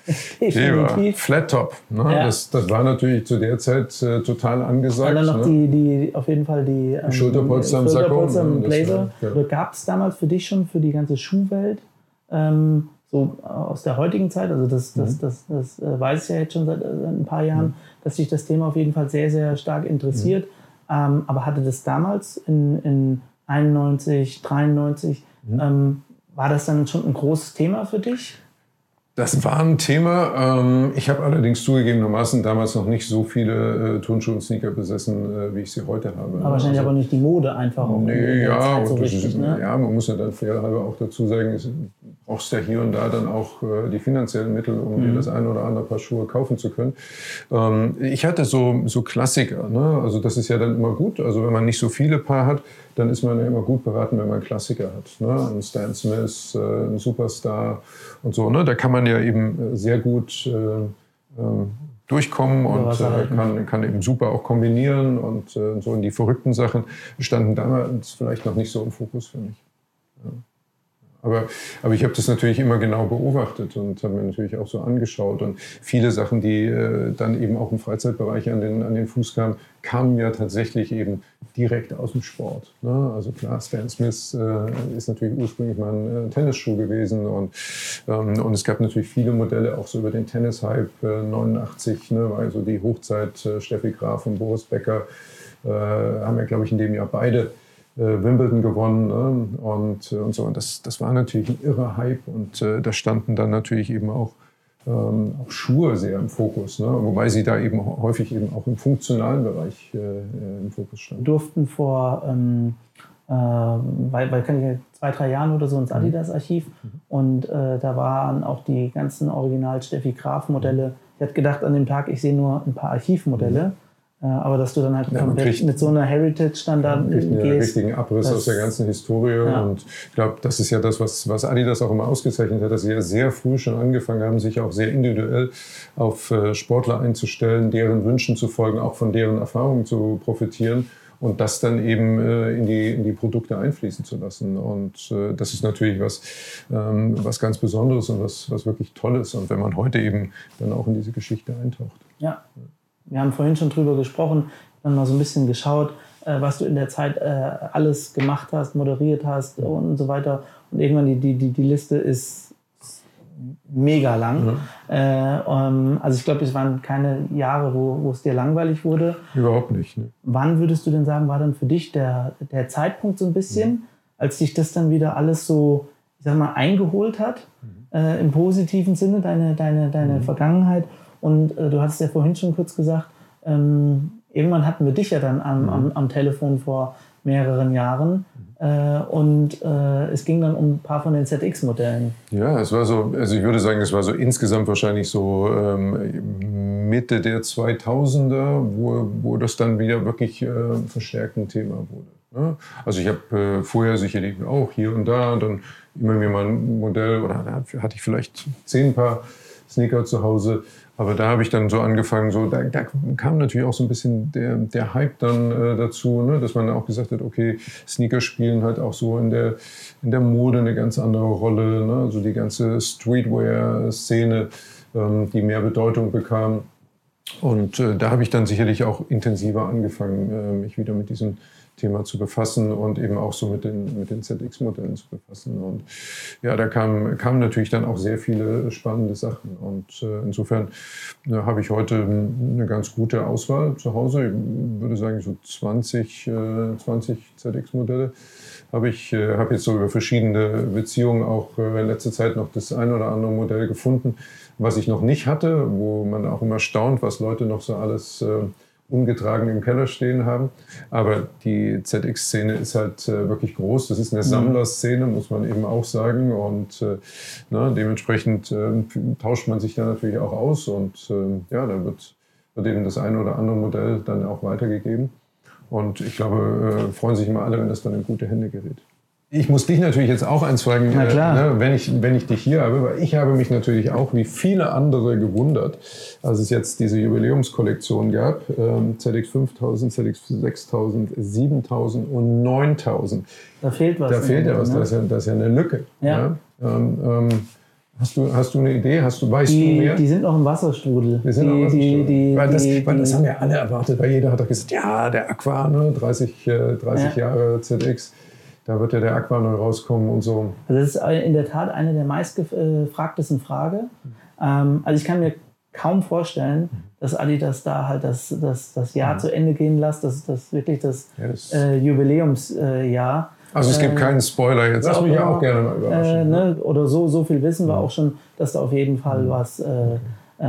die war Flat Top. Ne? Ja. Das, das war natürlich zu der Zeit äh, total angesagt. Und dann noch ne? die, die, auf jeden Fall die ähm, Schulterpolster am Sakko. Schulterpolster am Blazer. Ja. Oder gab es damals für dich schon, für die ganze Schuhwelt, ähm, so aus der heutigen Zeit, also das, das, das, das, das äh, weiß ich ja jetzt schon seit äh, ein paar Jahren, mhm. dass sich das Thema auf jeden Fall sehr, sehr stark interessiert. Mhm. Ähm, aber hatte das damals in, in einundneunzig, dreiundneunzig, mhm. ähm, war das dann schon ein großes Thema für dich? Das war ein Thema. Ähm, ich habe allerdings zugegebenermaßen damals noch nicht so viele äh, Turnschuhe und Sneaker besessen, äh, wie ich sie heute habe. Aber wahrscheinlich also, aber nicht die Mode einfach. Auch nee, ja, so richtig, ist, ne? ja, man muss ja dann fairerhalber auch dazu sagen, es brauchst ja hier und da dann auch äh, die finanziellen Mittel, um mhm. dir das eine oder andere Paar Schuhe kaufen zu können. Ähm, ich hatte so, so Klassiker, ne? Also das ist ja dann immer gut. Also wenn man nicht so viele Paar hat, dann ist man ja immer gut beraten, wenn man Klassiker hat. Ne? Ein Stan Smith, äh, ein Superstar und so. Ne? Da kann man ja eben sehr gut äh, äh, durchkommen und äh, kann, kann eben super auch kombinieren. Und äh, so in die verrückten Sachen standen damals vielleicht noch nicht so im Fokus für mich. Ja. Aber, aber ich habe das natürlich immer genau beobachtet und habe mir natürlich auch so angeschaut. Und viele Sachen, die äh, dann eben auch im Freizeitbereich an den, an den Fuß kamen, kamen ja tatsächlich eben direkt aus dem Sport. Ne? Also klar, Stan Smith äh, ist natürlich ursprünglich mal ein äh, Tennisschuh gewesen. Und, ähm, und es gab natürlich viele Modelle, auch so über den Tennis-Hype äh, neunundachtzig, ne? Also die Hochzeit äh, Steffi Graf und Boris Becker äh, haben ja, glaube ich, in dem Jahr beide Äh, Wimbledon gewonnen, ne? und, und so. Und das, das war natürlich ein irrer Hype und äh, da standen dann natürlich eben auch, ähm, auch Schuhe sehr im Fokus, ne? Wobei sie da eben häufig eben auch im funktionalen Bereich äh, im Fokus standen. Wir durften vor, ähm, äh, weil, weil kann ich zwei, drei Jahren oder so ins Adidas-Archiv mhm. und äh, da waren auch die ganzen Original-Steffi Graf-Modelle. Ich hatte gedacht an dem Tag, ich sehe nur ein paar Archivmodelle. Mhm. Aber dass du dann halt ja, komplett mit so einer Heritage-Standard gehst. Einen richtigen Abriss aus der ganzen Historie. Ja. Und ich glaube, das ist ja das, was, was Adidas auch immer ausgezeichnet hat, dass sie ja sehr früh schon angefangen haben, sich auch sehr individuell auf äh, Sportler einzustellen, deren Wünschen zu folgen, auch von deren Erfahrungen zu profitieren und das dann eben äh, in, die, in die Produkte einfließen zu lassen. Und äh, das ist natürlich was, ähm, was ganz Besonderes und was, was wirklich Tolles. Und wenn man heute eben dann auch in diese Geschichte eintaucht. Ja. Wir haben vorhin schon drüber gesprochen, dann mal so ein bisschen geschaut, äh, was du in der Zeit äh, alles gemacht hast, moderiert hast und so weiter. Und irgendwann die, die, die, die Liste ist mega lang. Mhm. Äh, um, also ich glaube, es waren keine Jahre, wo, wo es dir langweilig wurde. Überhaupt nicht. Ne? Wann würdest du denn sagen, war dann für dich der, der Zeitpunkt so ein bisschen, mhm. als dich das dann wieder alles so, ich sag mal, eingeholt hat, mhm. äh, im positiven Sinne, deine, deine, deine mhm. Vergangenheit? Und äh, du hattest ja vorhin schon kurz gesagt, ähm, irgendwann hatten wir dich ja dann am, mhm. am, am Telefon vor mehreren Jahren. Mhm. Äh, und äh, es ging dann um ein paar von den Z X-Modellen. Ja, es war so, also ich würde sagen, es war so insgesamt wahrscheinlich so ähm, Mitte der zweitausender, wo, wo das dann wieder wirklich äh, verstärkt ein Thema wurde. Ne? Also ich habe äh, vorher sicherlich auch hier und da dann immer wieder mal ein Modell, oder da hatte ich vielleicht zehn Paar Sneaker zu Hause. Aber da habe ich dann so angefangen, so, da, da kam natürlich auch so ein bisschen der, der Hype dann äh, dazu, ne? Dass man auch gesagt hat, okay, Sneaker spielen halt auch so in der, in der Mode eine ganz andere Rolle. Ne? Also die ganze Streetwear-Szene, ähm, die mehr Bedeutung bekam. Und äh, da habe ich dann sicherlich auch intensiver angefangen, äh, mich wieder mit diesem Thema zu befassen und eben auch so mit den, mit den Z X-Modellen zu befassen. Und ja, da kamen kam natürlich dann auch sehr viele spannende Sachen. Und äh, insofern äh, habe ich heute eine ganz gute Auswahl zu Hause. Ich würde sagen, so zwanzig, äh, zwanzig Z X-Modelle. Habe ich äh, habe jetzt so über verschiedene Beziehungen auch äh, in letzter Zeit noch das ein oder andere Modell gefunden, was ich noch nicht hatte, wo man auch immer staunt, was Leute noch so alles äh, ungetragen im Keller stehen haben. Aber die Z X-Szene ist halt äh, wirklich groß. Das ist eine Sammlerszene, muss man eben auch sagen. Und äh, na, dementsprechend äh, tauscht man sich da natürlich auch aus. Und äh, ja, da wird, wird eben das eine oder andere Modell dann auch weitergegeben. Und ich glaube, äh, freuen sich immer alle, wenn das dann in gute Hände gerät. Ich muss dich natürlich jetzt auch eins fragen, Na klar. Äh, ne, wenn, ich, wenn ich dich hier habe, weil ich habe mich natürlich auch wie viele andere gewundert, als es jetzt diese Jubiläumskollektion gab, ähm, Z X fünftausend, Z X sechstausend, siebentausend und neuntausend. Da fehlt was. Da fehlt ja was, ne? das, ist ja, das ist ja eine Lücke. Ja. Ja? Ähm, ähm, hast, du, hast du eine Idee? Hast du, weißt Die, du mehr? die sind noch im Wasserstrudel. Wir sind die, am Wasserstrudel. Die, die, weil das, die, weil das die, haben ja alle erwartet, weil jeder hat doch gesagt, ja, der Aqua, ne, dreißig, äh, dreißig Ja. Jahre Z X. Da wird ja der Aqua neu rauskommen und so. Also das ist in der Tat eine der meistgefragtesten Fragen. Ähm, also ich kann mir kaum vorstellen, dass Adidas da halt das, das, das Jahr Mhm. zu Ende gehen lässt. Das ist das wirklich das, Ja, das äh, Jubiläumsjahr. Also es gibt äh, keinen Spoiler jetzt. Lass mich ja auch gerne mal überraschen. Äh, ne? Oder so, so viel wissen wir auch schon, dass da auf jeden Fall was äh, äh,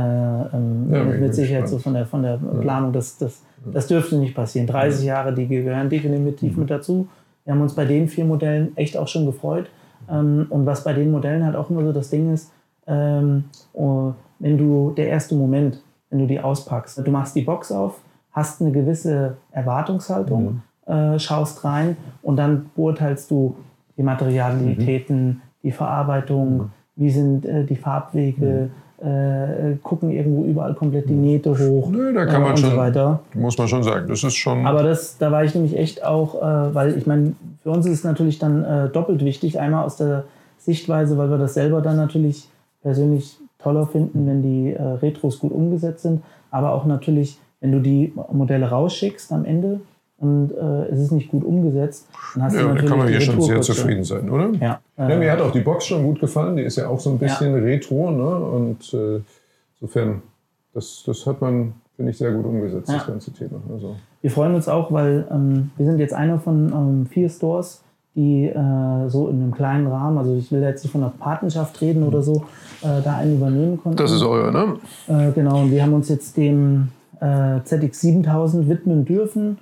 ähm, Ja, mit bin Sicherheit gespannt. so von der, von der Planung, das, das, das dürfte nicht passieren. dreißig Jahre, die gehören definitiv mit dazu. Wir haben uns bei den vier Modellen echt auch schon gefreut. Ähm, und was bei den Modellen halt auch immer so das Ding ist, ähm, oh, wenn du der erste Moment, wenn du die auspackst, du machst die Box auf, hast eine gewisse Erwartungshaltung, mhm. äh, schaust rein und dann beurteilst du die Materialitäten, mhm. die Verarbeitung, mhm. wie sind äh, die Farbwege, mhm. äh, gucken irgendwo überall komplett die Nähte hoch. Nö, da kann man äh, und schon, so weiter. muss man schon sagen, das ist schon... Aber das, da war ich nämlich echt auch, äh, weil ich meine, für uns ist es natürlich dann äh, doppelt wichtig. Einmal aus der Sichtweise, weil wir das selber dann natürlich persönlich toller finden, wenn die äh, Retros gut umgesetzt sind. Aber auch natürlich, wenn du die Modelle rausschickst am Ende und äh, es ist nicht gut umgesetzt, dann hast ja, du da natürlich kann man die hier schon sehr Retourkutsche. zufrieden sein, oder? Ja, äh, Ja, mir hat auch die Box schon gut gefallen. Die ist ja auch so ein bisschen Ja. retro. Ne? Und äh, insofern, das, das hat man, finde ich, sehr gut umgesetzt, Ja. das ganze Thema. Also. Wir freuen uns auch, weil ähm, wir sind jetzt einer von ähm, vier Stores, die äh, so in einem kleinen Rahmen, also ich will jetzt nicht von einer Patenschaft reden oder so, äh, da einen übernehmen konnten. Das ist euer, ne? Äh, genau, und wir haben uns jetzt dem äh, Z X siebentausend widmen dürfen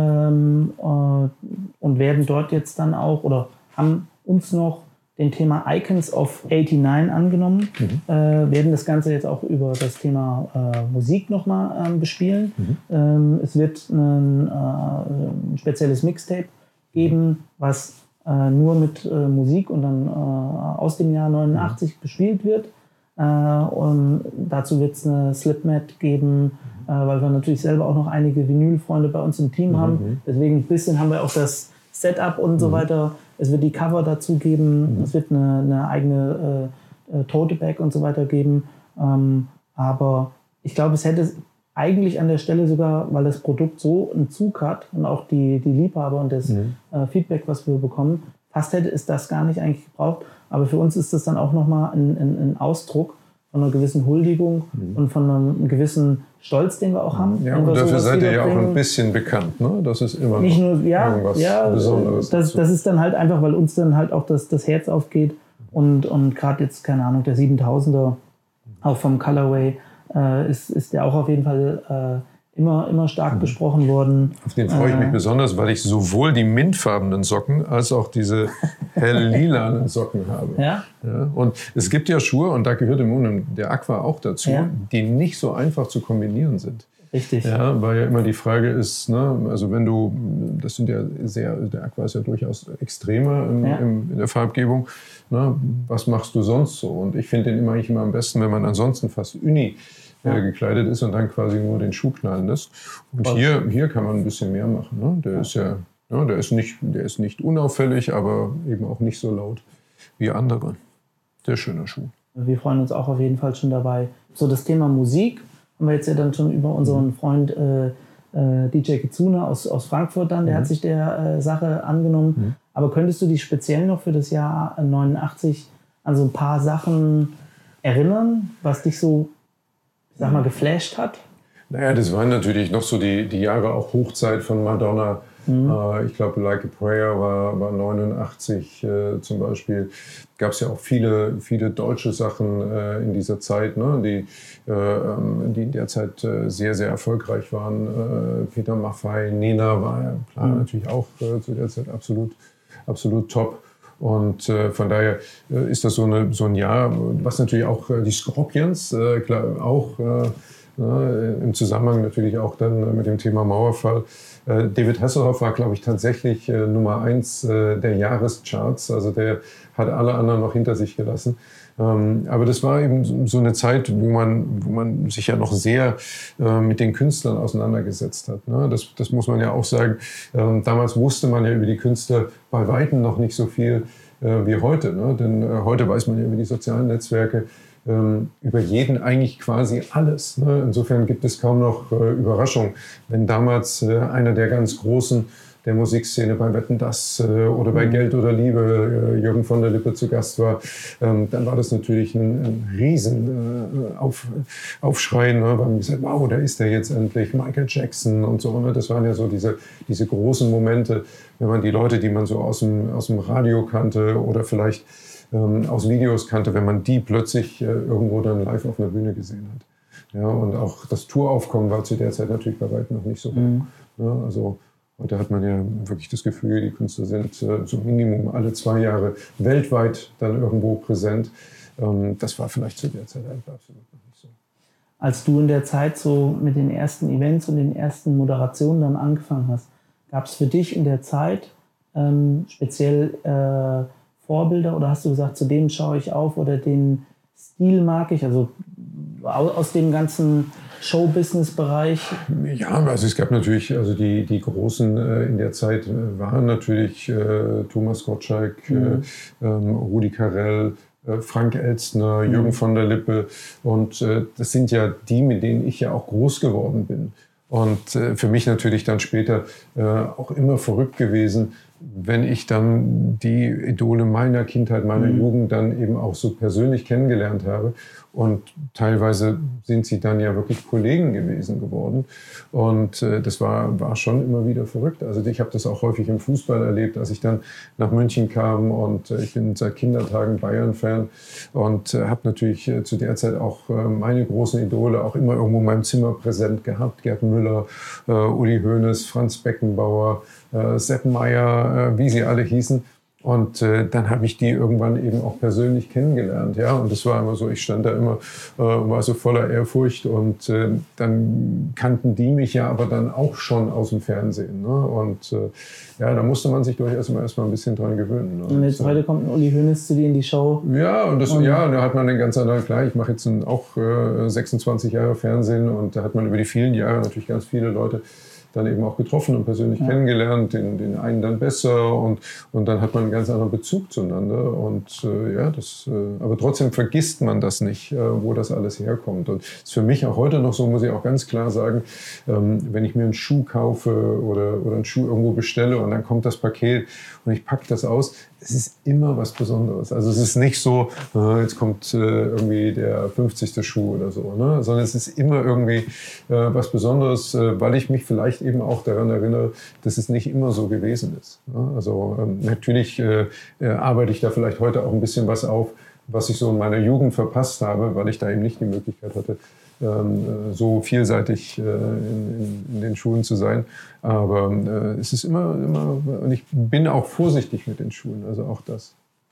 ähm, äh, und werden dort jetzt dann auch, oder haben uns noch dem Thema Icons of neunundachtzig angenommen, mhm. äh, werden das Ganze jetzt auch über das Thema äh, Musik nochmal ähm, bespielen. Mhm. Ähm, es wird ein, äh, ein spezielles Mixtape geben, was äh, nur mit äh, Musik und dann äh, aus dem Jahr neunundachtzig mhm. bespielt wird. Äh, und dazu wird es eine Slipmat geben, äh, weil wir natürlich selber auch noch einige Vinylfreunde bei uns im Team mhm. haben. Deswegen ein bisschen haben wir auch das Setup und mhm. so weiter. Es wird die Cover dazu geben. Mhm. Es wird eine, eine eigene äh, Tote Bag und so weiter geben. Ähm, aber ich glaube, es hätte eigentlich an der Stelle sogar, weil das Produkt so einen Zug hat und auch die, die Liebhaber und das mhm. äh, Feedback, was wir bekommen, fast hätte es das gar nicht eigentlich gebraucht. Aber für uns ist das dann auch nochmal ein, ein, ein Ausdruck von einer gewissen Huldigung mhm. und von einem, einem gewissen Stolz, den wir auch haben. Ja, und dafür seid ihr ja auch ein bisschen bekannt, ne? Das ist immer nicht nur, ja, irgendwas ja, Besonderes. Das, das ist dann halt einfach, weil uns dann halt auch das, das Herz aufgeht und, und gerade jetzt, keine Ahnung, der siebentausender, auch vom Colorway, äh, ist, ist der auch auf jeden Fall äh, immer, immer stark mhm. besprochen worden. Auf den freue ich mich äh, besonders, weil ich sowohl die mintfarbenen Socken als auch diese hell-lilanen Socken habe. Ja? Ja, und es gibt ja Schuhe, und da gehört im Grunde der Aqua auch dazu, Ja. die nicht so einfach zu kombinieren sind. Richtig. Ja, weil ja immer die Frage ist, ne, also wenn du, das sind ja sehr, der Aqua ist ja durchaus extremer im, Ja. im, in der Farbgebung, ne, was machst du sonst so? Und ich finde den immer eigentlich immer am besten, wenn man ansonsten fast uni Ja. äh, gekleidet ist und dann quasi nur den Schuh knallen lässt. Und Voll. hier, hier kann man ein bisschen mehr machen. Ne? Der ist ja, ja der, ist nicht, der ist nicht unauffällig, aber eben auch nicht so laut wie andere. Sehr schöner Schuh. Wir freuen uns auch auf jeden Fall schon dabei. So das Thema Musik haben wir jetzt ja dann schon über unseren Freund äh, äh, D J Kitsune aus, aus Frankfurt dann, der Mhm. hat sich der äh, Sache angenommen. Mhm. Aber könntest du dich speziell noch für das Jahr neunundachtzig an so ein paar Sachen erinnern, was dich so, ich sag mal, geflasht hat? Naja, das waren natürlich noch so die, die Jahre auch Hochzeit von Madonna. Mhm. Äh, ich glaube, Like a Prayer war, war neunundachtzig äh, zum Beispiel. Gab es ja auch viele, viele deutsche Sachen äh, in dieser Zeit, ne, die, äh, die in der Zeit äh, sehr, sehr erfolgreich waren. Äh, Peter Maffay, Nena war ja klar mhm. natürlich auch äh, zu der Zeit absolut, absolut top. Und äh, von daher äh, ist das so, eine, so ein Jahr, was natürlich auch äh, die Scorpions äh, klar, auch äh, äh, im Zusammenhang natürlich auch dann mit dem Thema Mauerfall. Äh, David Hasselhoff war, glaube ich, tatsächlich äh, Nummer eins äh, der Jahrescharts. Also der hat alle anderen noch hinter sich gelassen. Ähm, aber das war eben so eine Zeit, wo man, wo man sich ja noch sehr äh, mit den Künstlern auseinandergesetzt hat. Ne? Das, das muss man ja auch sagen. Ähm, damals wusste man ja über die Künstler bei Weitem noch nicht so viel äh, wie heute. Ne? Denn äh, heute weiß man ja über die sozialen Netzwerke ähm, über jeden eigentlich quasi alles. Ne? Insofern gibt es kaum noch äh, Überraschung. Wenn damals äh, einer der ganz Großen der Musikszene bei Wetten, dass äh, oder bei Geld oder Liebe äh, Jürgen von der Lippe zu Gast war, ähm, dann war das natürlich ein, ein riesen äh, Auf, Aufschrei, ne? Weil man gesagt, wow, da ist der jetzt endlich, Michael Jackson und so. Ne? Das waren ja so diese, diese großen Momente, wenn man die Leute, die man so aus dem, aus dem Radio kannte oder vielleicht ähm, aus Videos kannte, wenn man die plötzlich äh, irgendwo dann live auf einer Bühne gesehen hat. Ja, und auch das Touraufkommen war zu der Zeit natürlich bei weitem noch nicht so hoch. Mhm. Ja, also heute hat man ja wirklich das Gefühl, die Künstler sind äh, so Minimum alle zwei Jahre weltweit dann irgendwo präsent. Ähm, das war vielleicht zu der Zeit absolut noch nicht so. Als du in der Zeit so mit den ersten Events und den ersten Moderationen dann angefangen hast, gab es für dich in der Zeit ähm, speziell äh, Vorbilder oder hast du gesagt, zu dem schaue ich auf oder den Stil mag ich, also aus dem ganzen Showbusiness-Bereich? Ja, also es gab natürlich, also die, die Großen äh, in der Zeit äh, waren natürlich äh, Thomas Gottschalk, mhm. äh, ähm, Rudi Carrell, äh, Frank Elstner, mhm. Jürgen von der Lippe. Und äh, das sind ja die, mit denen ich ja auch groß geworden bin. Und äh, für mich natürlich dann später äh, auch immer verrückt gewesen, wenn ich dann die Idole meiner Kindheit, meiner mhm. Jugend dann eben auch so persönlich kennengelernt habe. Und teilweise sind sie dann ja wirklich Kollegen gewesen geworden. Und äh, das war, war schon immer wieder verrückt. Also ich habe das auch häufig im Fußball erlebt, als ich dann nach München kam. Und äh, ich bin seit Kindertagen Bayern-Fan und äh, habe natürlich äh, zu der Zeit auch äh, meine großen Idole auch immer irgendwo in meinem Zimmer präsent gehabt. Gerd Müller, äh, Uli Hoeneß, Franz Beckenbauer, äh, Sepp Maier, äh, wie sie alle hießen. Und äh, dann habe ich die irgendwann eben auch persönlich kennengelernt. Ja? Und das war immer so, ich stand da immer, äh, war so voller Ehrfurcht. Und äh, dann kannten die mich ja aber dann auch schon aus dem Fernsehen. Ne? Und äh, ja, da musste man sich durchaus immer erstmal ein bisschen dran gewöhnen. Ne? Und jetzt und, heute kommt ein Uli Hoeneß zu dir in die Show. Ja, und, das, und ja, da hat man den ganz anderen, klar, ich mache jetzt ein, auch äh, sechsundzwanzig Jahre Fernsehen. Und da hat man über die vielen Jahre natürlich ganz viele Leute dann eben auch getroffen und persönlich ja. kennengelernt, den, den einen dann besser und, und dann hat man einen ganz anderen Bezug zueinander und äh, ja, das, äh, aber trotzdem vergisst man das nicht, äh, wo das alles herkommt und das ist für mich auch heute noch so, muss ich auch ganz klar sagen, ähm, wenn ich mir einen Schuh kaufe oder, oder einen Schuh irgendwo bestelle und dann kommt das Paket und ich packe das aus, es ist immer was Besonderes. Also es ist nicht so, äh, jetzt kommt äh, irgendwie der fünfzigste Schuh oder so, ne? Sondern es ist immer irgendwie äh, was Besonderes, äh, weil ich mich vielleicht eben auch daran erinnere, dass es nicht immer so gewesen ist. Ne? Also ähm, natürlich äh, äh, arbeite ich da vielleicht heute auch ein bisschen was auf, was ich so in meiner Jugend verpasst habe, weil ich da eben nicht die Möglichkeit hatte, ähm, so vielseitig äh, in, in, in den Schuhen zu sein. Aber äh, es ist immer, immer, und ich bin auch vorsichtig mit den Schuhen, also auch das.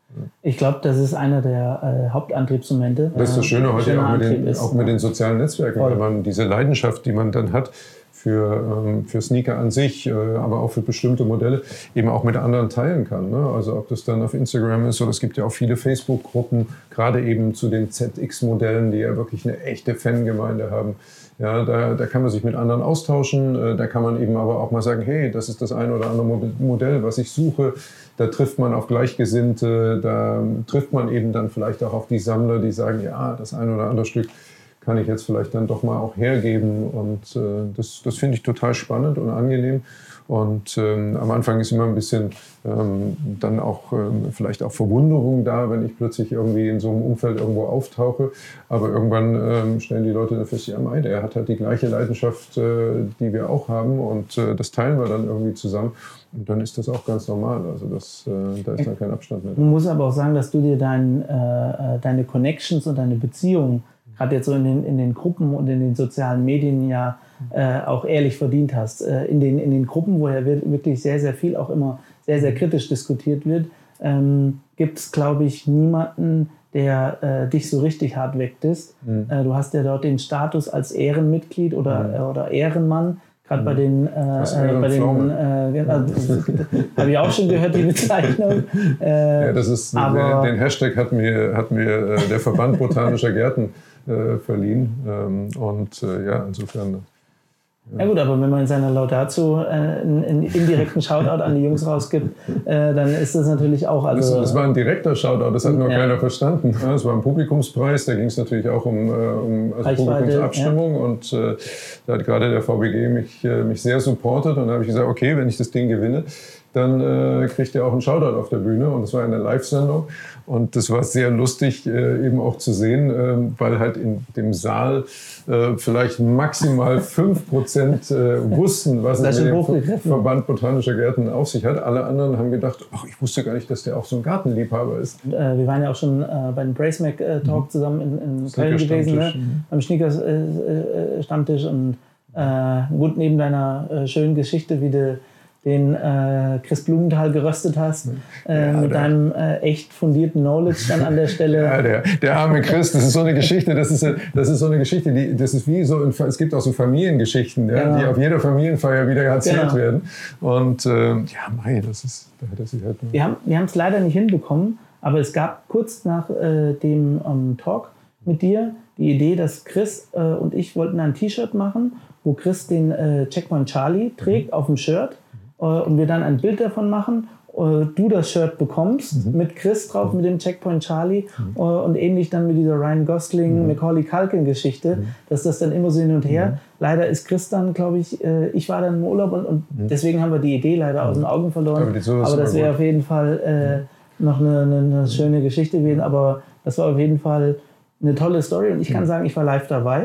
Ich glaube, das ist einer der äh, Hauptantriebsmomente. Das ist das Schöne heute Schöner auch mit, den, ist, auch mit den sozialen Netzwerken, voll. weil man diese Leidenschaft, die man dann hat für, ähm, für Sneaker an sich, äh, aber auch für bestimmte Modelle, eben auch mit anderen teilen kann. Ne? Also ob das dann auf Instagram ist oder es gibt ja auch viele Facebook-Gruppen, gerade eben zu den Z X-Modellen, die ja wirklich eine echte Fangemeinde haben. Ja, da, da kann man sich mit anderen austauschen, äh, da kann man eben aber auch mal sagen, hey, das ist das ein oder andere Modell, was ich suche. Da trifft man auf Gleichgesinnte, da trifft man eben dann vielleicht auch auf die Sammler, die sagen, ja, das ein oder andere Stück kann ich jetzt vielleicht dann doch mal auch hergeben. Und äh, das, das finde ich total spannend und angenehm. Und ähm, am Anfang ist immer ein bisschen ähm, dann auch ähm, vielleicht auch Verwunderung da, wenn ich plötzlich irgendwie in so einem Umfeld irgendwo auftauche. Aber irgendwann ähm, stellen die Leute dann fest, ja, mei, der hat halt die gleiche Leidenschaft, äh, die wir auch haben. Und äh, das teilen wir dann irgendwie zusammen. Und dann ist das auch ganz normal. Also das, äh, da ist dann kein Abstand mehr. Man muss aber auch sagen, dass du dir dein, äh, deine Connections und deine Beziehungen, gerade jetzt so in den, in den Gruppen und in den sozialen Medien ja äh, auch ehrlich verdient hast. Äh, in, den, in den Gruppen, wo ja wirklich sehr, sehr viel auch immer sehr, sehr kritisch diskutiert wird, ähm, gibt es, glaube ich, niemanden, der äh, dich so richtig hart wegdisst. Mhm. Äh, du hast ja dort den Status als Ehrenmitglied oder, mhm. äh, oder Ehrenmann. Gerade bei den, äh, äh, bei den äh, äh, habe ich auch schon gehört, die Bezeichnung. Äh, ja, das ist, aber den, den Hashtag hat mir, hat mir äh, der Verband Botanischer Gärten äh, verliehen. Ähm, und äh, ja, insofern. Ja. Ja gut, aber wenn man in seiner Laudatio äh, einen, einen indirekten Shoutout an die Jungs rausgibt, äh, dann ist das natürlich auch alles. Das, das war ein direkter Shoutout, das hat nur ja. keiner verstanden. Ja, das war ein Publikumspreis, da ging es natürlich auch um, äh, um also Publikumsabstimmung ja. und äh, da hat gerade der V B G mich, äh, mich sehr supportet und da habe ich gesagt, okay, wenn ich das Ding gewinne, dann äh, kriegt er auch einen Shoutout auf der Bühne und das war eine Live-Sendung und das war sehr lustig äh, eben auch zu sehen, äh, weil halt in dem Saal äh, vielleicht maximal fünf Prozent äh, wussten, was es mit dem Verband Botanischer Gärten auf sich hat. Alle anderen haben gedacht, ach, ich wusste gar nicht, dass der auch so ein Gartenliebhaber ist. Und, äh, wir waren ja auch schon äh, bei dem Bracemac äh, Talk mhm. zusammen in, in Köln gewesen, ne? mhm. beim Sneakers-Stammtisch äh, und äh, gut neben deiner äh, schönen Geschichte, wie du den äh, Chris Blumenthal geröstet hast, äh, ja, mit der, deinem äh, echt fundierten Knowledge dann an der Stelle. Ja, der, der arme Chris, das ist so eine Geschichte, das ist, das ist so eine Geschichte, die, das ist wie so, es gibt auch so Familiengeschichten, ja, genau. die auf jeder Familienfeier wieder erzählt genau. werden. Und äh, ja, mei, das ist, da hat er sich halt... Wir haben wir es leider nicht hinbekommen, aber es gab kurz nach äh, dem ähm, Talk mit dir die Idee, dass Chris äh, und ich wollten ein T-Shirt machen, wo Chris den äh, Checkpoint Charlie trägt mhm. auf dem Shirt. Und wir dann ein Bild davon machen, du das Shirt bekommst, mhm. mit Chris drauf, mit dem Checkpoint Charlie mhm. und ähnlich dann mit dieser Ryan Gosling, mhm. Macaulay Culkin Geschichte, mhm. dass das dann immer so hin und her. Mhm. Leider ist Chris dann, glaube ich, ich war dann im Urlaub und, und mhm. deswegen haben wir die Idee leider mhm. aus den Augen verloren. Aber, aber das wäre auf jeden Fall äh, mhm. noch eine, eine, eine schöne Geschichte gewesen, aber das war auf jeden Fall eine tolle Story und ich kann sagen, ich war live dabei.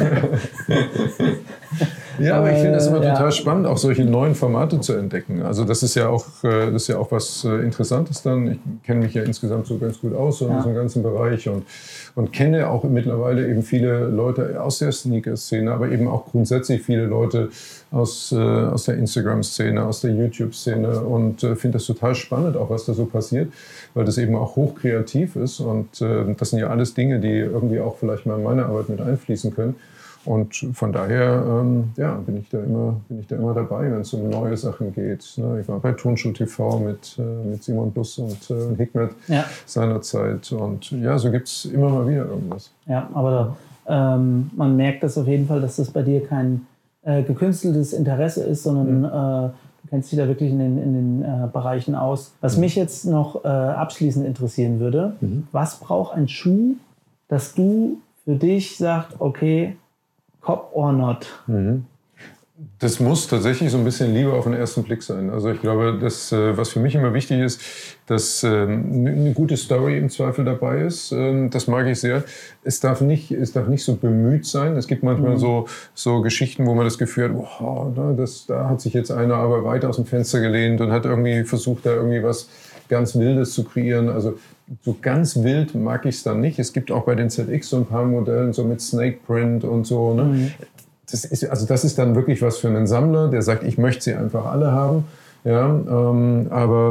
Ja, aber ich finde es immer äh, total ja. spannend, auch solche neuen Formate zu entdecken. Also das ist ja auch, das ist ja auch was Interessantes dann. Ich kenne mich ja insgesamt so ganz gut aus so ja. in diesem ganzen Bereich und, und kenne auch mittlerweile eben viele Leute aus der Sneaker-Szene, aber eben auch grundsätzlich viele Leute aus, äh, aus der Instagram-Szene, aus der YouTube-Szene und äh, finde das total spannend, auch was da so passiert, weil das eben auch hochkreativ ist und äh, das sind ja alles Dinge, die irgendwie auch vielleicht mal in meine Arbeit mit einfließen können. Und von daher ähm, ja, bin, ich da immer, bin ich da immer dabei, wenn es um neue Sachen geht. Ne? Ich war bei Turnschuh T V mit, äh, mit Simon Buss und äh, Hikmet ja. seinerzeit. Und ja, so gibt es immer mal wieder irgendwas. Ja, aber ähm, man merkt das auf jeden Fall, dass das bei dir kein äh, gekünsteltes Interesse ist, sondern mhm. äh, du kennst dich da wirklich in den, in den äh, Bereichen aus. Was mhm. mich jetzt noch äh, abschließend interessieren würde, mhm. was braucht ein Schuh, dass du für dich sagst, okay, Cop or not? Mhm. Das muss tatsächlich so ein bisschen Liebe auf den ersten Blick sein. Also ich glaube, das, was für mich immer wichtig ist, dass eine gute Story im Zweifel dabei ist. Das mag ich sehr. Es darf nicht, es darf nicht so bemüht sein. Es gibt manchmal mhm. so, so Geschichten, wo man das Gefühl hat, oh, das, da hat sich jetzt einer aber weit aus dem Fenster gelehnt und hat irgendwie versucht, da irgendwie was ganz Wildes zu kreieren. Also so ganz wild mag ich es dann nicht. Es gibt auch bei den Z X so ein paar Modellen, so mit Snake Print und so. Ne? Mhm. Das ist, also das ist dann wirklich was für einen Sammler, der sagt, ich möchte sie einfach alle haben. Ja, ähm, aber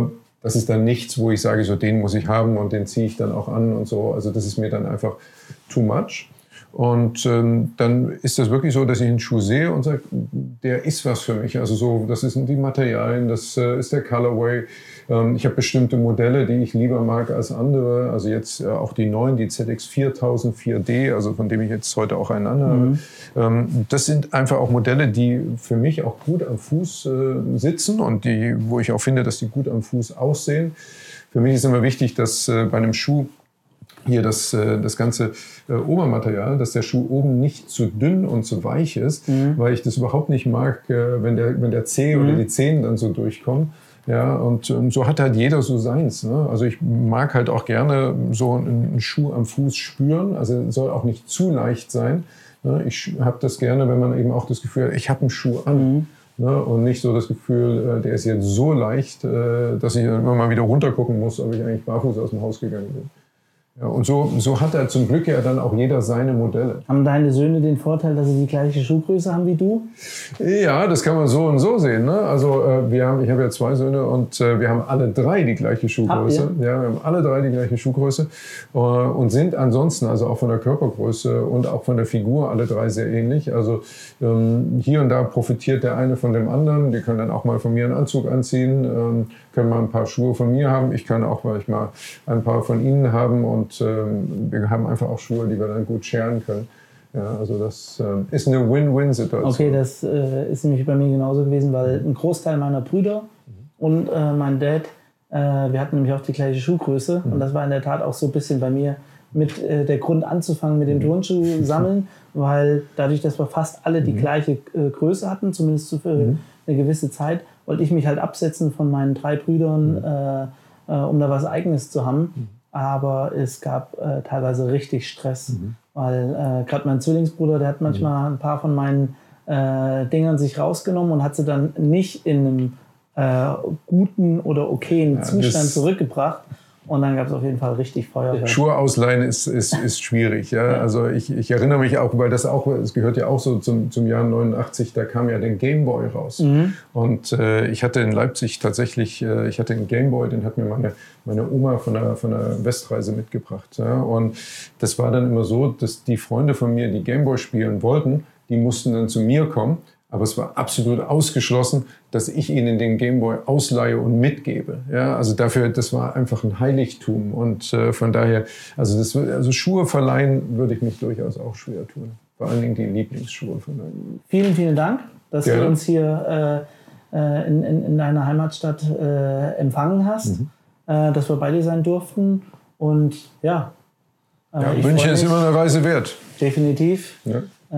das ist dann nichts, wo ich sage, so den muss ich haben und den ziehe ich dann auch an und so. Also das ist mir dann einfach too much. Und ähm, dann ist das wirklich so, dass ich einen Schuh sehe und sage, der ist was für mich. Also so, das sind die Materialien, das äh, ist der Colorway. Ähm, ich habe bestimmte Modelle, die ich lieber mag als andere. Also jetzt äh, auch die neuen, die Z X viertausend vier D, also von dem ich jetzt heute auch einen anhabe. Mhm. Ähm, das sind einfach auch Modelle, die für mich auch gut am Fuß äh, sitzen und die, wo ich auch finde, dass die gut am Fuß aussehen. Für mich ist immer wichtig, dass äh, bei einem Schuh hier das, das ganze Obermaterial, dass der Schuh oben nicht zu dünn und zu weich ist, mhm. weil ich das überhaupt nicht mag, wenn der, wenn der Zeh mhm. oder die Zehen dann so durchkommen. Ja, und, und so hat halt jeder so seins. Ne? Also ich mag halt auch gerne so einen Schuh am Fuß spüren. Also soll auch nicht zu leicht sein. Ne? Ich habe das gerne, wenn man eben auch das Gefühl hat, ich habe einen Schuh an. Mhm. Ne? Und nicht so das Gefühl, der ist jetzt so leicht, dass ich immer mal wieder runtergucken muss, ob ich eigentlich barfuß aus dem Haus gegangen bin. Ja, und so, so hat er zum Glück ja dann auch jeder seine Modelle. Haben deine Söhne den Vorteil, dass sie die gleiche Schuhgröße haben wie du? Ja, das kann man so und so sehen. Ne? Also äh, wir haben, ich habe ja zwei Söhne und äh, wir haben alle drei die gleiche Schuhgröße. Ja, wir haben alle drei die gleiche Schuhgröße äh, und sind ansonsten, also auch von der Körpergröße und auch von der Figur, alle drei sehr ähnlich. Also ähm, hier und da profitiert der eine von dem anderen. Die können dann auch mal von mir einen Anzug anziehen, ähm, können mal ein paar Schuhe von mir haben. Ich kann auch manchmal ein paar von ihnen haben und Und ähm, wir haben einfach auch Schuhe, die wir dann gut scheren können. Ja, also das ähm, ist eine Win-Win-Situation. Okay, das äh, ist nämlich bei mir genauso gewesen, weil ein Großteil meiner Brüder mhm. und äh, mein Dad, äh, wir hatten nämlich auch die gleiche Schuhgröße. Mhm. Und das war in der Tat auch so ein bisschen bei mir mit äh, der Grund anzufangen mit dem mhm. Turnschuh sammeln, weil dadurch, dass wir fast alle die mhm. gleiche äh, Größe hatten, zumindest für mhm. eine gewisse Zeit, wollte ich mich halt absetzen von meinen drei Brüdern, mhm. äh, äh, um da was Eigenes zu haben. Mhm. Aber es gab äh, teilweise richtig Stress, mhm. weil äh, gerade mein Zwillingsbruder, der hat manchmal ein paar von meinen äh, Dingern sich rausgenommen und hat sie dann nicht in einem äh, guten oder okayen ja, Zustand zurückgebracht. Und dann gab es auf jeden Fall richtig Feuerwehr. Schuhe ausleihen ist, ist, ist schwierig. Ja? Ja. Also ich, ich erinnere mich auch, weil das auch, es gehört ja auch so zum, zum Jahr neunundachtzig, da kam ja der Gameboy raus. Mhm. Und äh, ich hatte in Leipzig tatsächlich, äh, ich hatte einen Gameboy, den hat mir meine, meine Oma von der, von der Westreise mitgebracht. Ja? Und das war dann immer so, dass die Freunde von mir, die Gameboy spielen wollten, die mussten dann zu mir kommen. Aber es war absolut ausgeschlossen, dass ich ihnen den Gameboy ausleihe und mitgebe. Ja, also dafür, das war einfach ein Heiligtum. Und äh, von daher, also, das, also Schuhe verleihen würde ich mich durchaus auch schwer tun. Vor allen Dingen die Lieblingsschuhe verleihen. Vielen, vielen Dank, dass Gerne. du uns hier äh, in, in, in deiner Heimatstadt äh, empfangen hast, mhm. äh, dass wir bei dir sein durften. Und ja, äh, ja München ist immer eine Reise wert. Definitiv. Ja.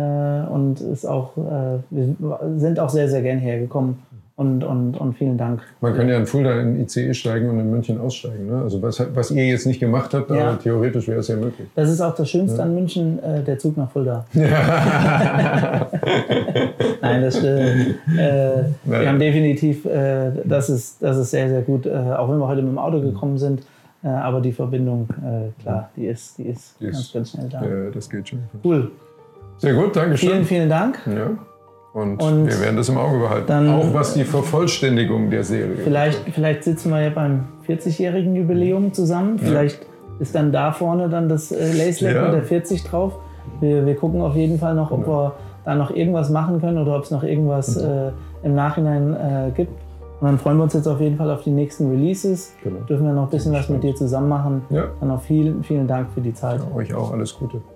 Und ist auch, äh, wir sind auch sehr, sehr gern hergekommen und, und, und vielen Dank. Man kann ja in Fulda in I C E steigen und in München aussteigen. Ne? Also was, was ihr jetzt nicht gemacht habt, ja. aber theoretisch wäre es ja möglich. Das ist auch das Schönste ja. an München, äh, der Zug nach Fulda. Ja. Nein, das äh, äh, wir haben definitiv, äh, das, ist, das ist sehr, sehr gut, äh, auch wenn wir heute mit dem Auto gekommen sind. Äh, aber die Verbindung, äh, klar, die ist, die ist, die ist ganz, ganz schnell da. Ja, das geht schon. Cool. Sehr gut, danke schön. Vielen, vielen Dank. Ja. Und, und wir werden das im Auge behalten. Dann, auch was die Vervollständigung der Serie. Vielleicht, vielleicht sitzen wir ja beim vierzigjährigen Jubiläum zusammen. Vielleicht ja. ist dann da vorne dann das äh, Lace-Lack ja. mit der vierzig drauf. Wir, wir gucken auf jeden Fall noch, ob ja. wir da noch irgendwas machen können oder ob es noch irgendwas mhm. äh, im Nachhinein äh, gibt. Und dann freuen wir uns jetzt auf jeden Fall auf die nächsten Releases. Genau. Dürfen wir noch ein bisschen was mit dir zusammen machen. Ja. Dann auch vielen, vielen Dank für die Zeit. Ja, euch auch alles Gute.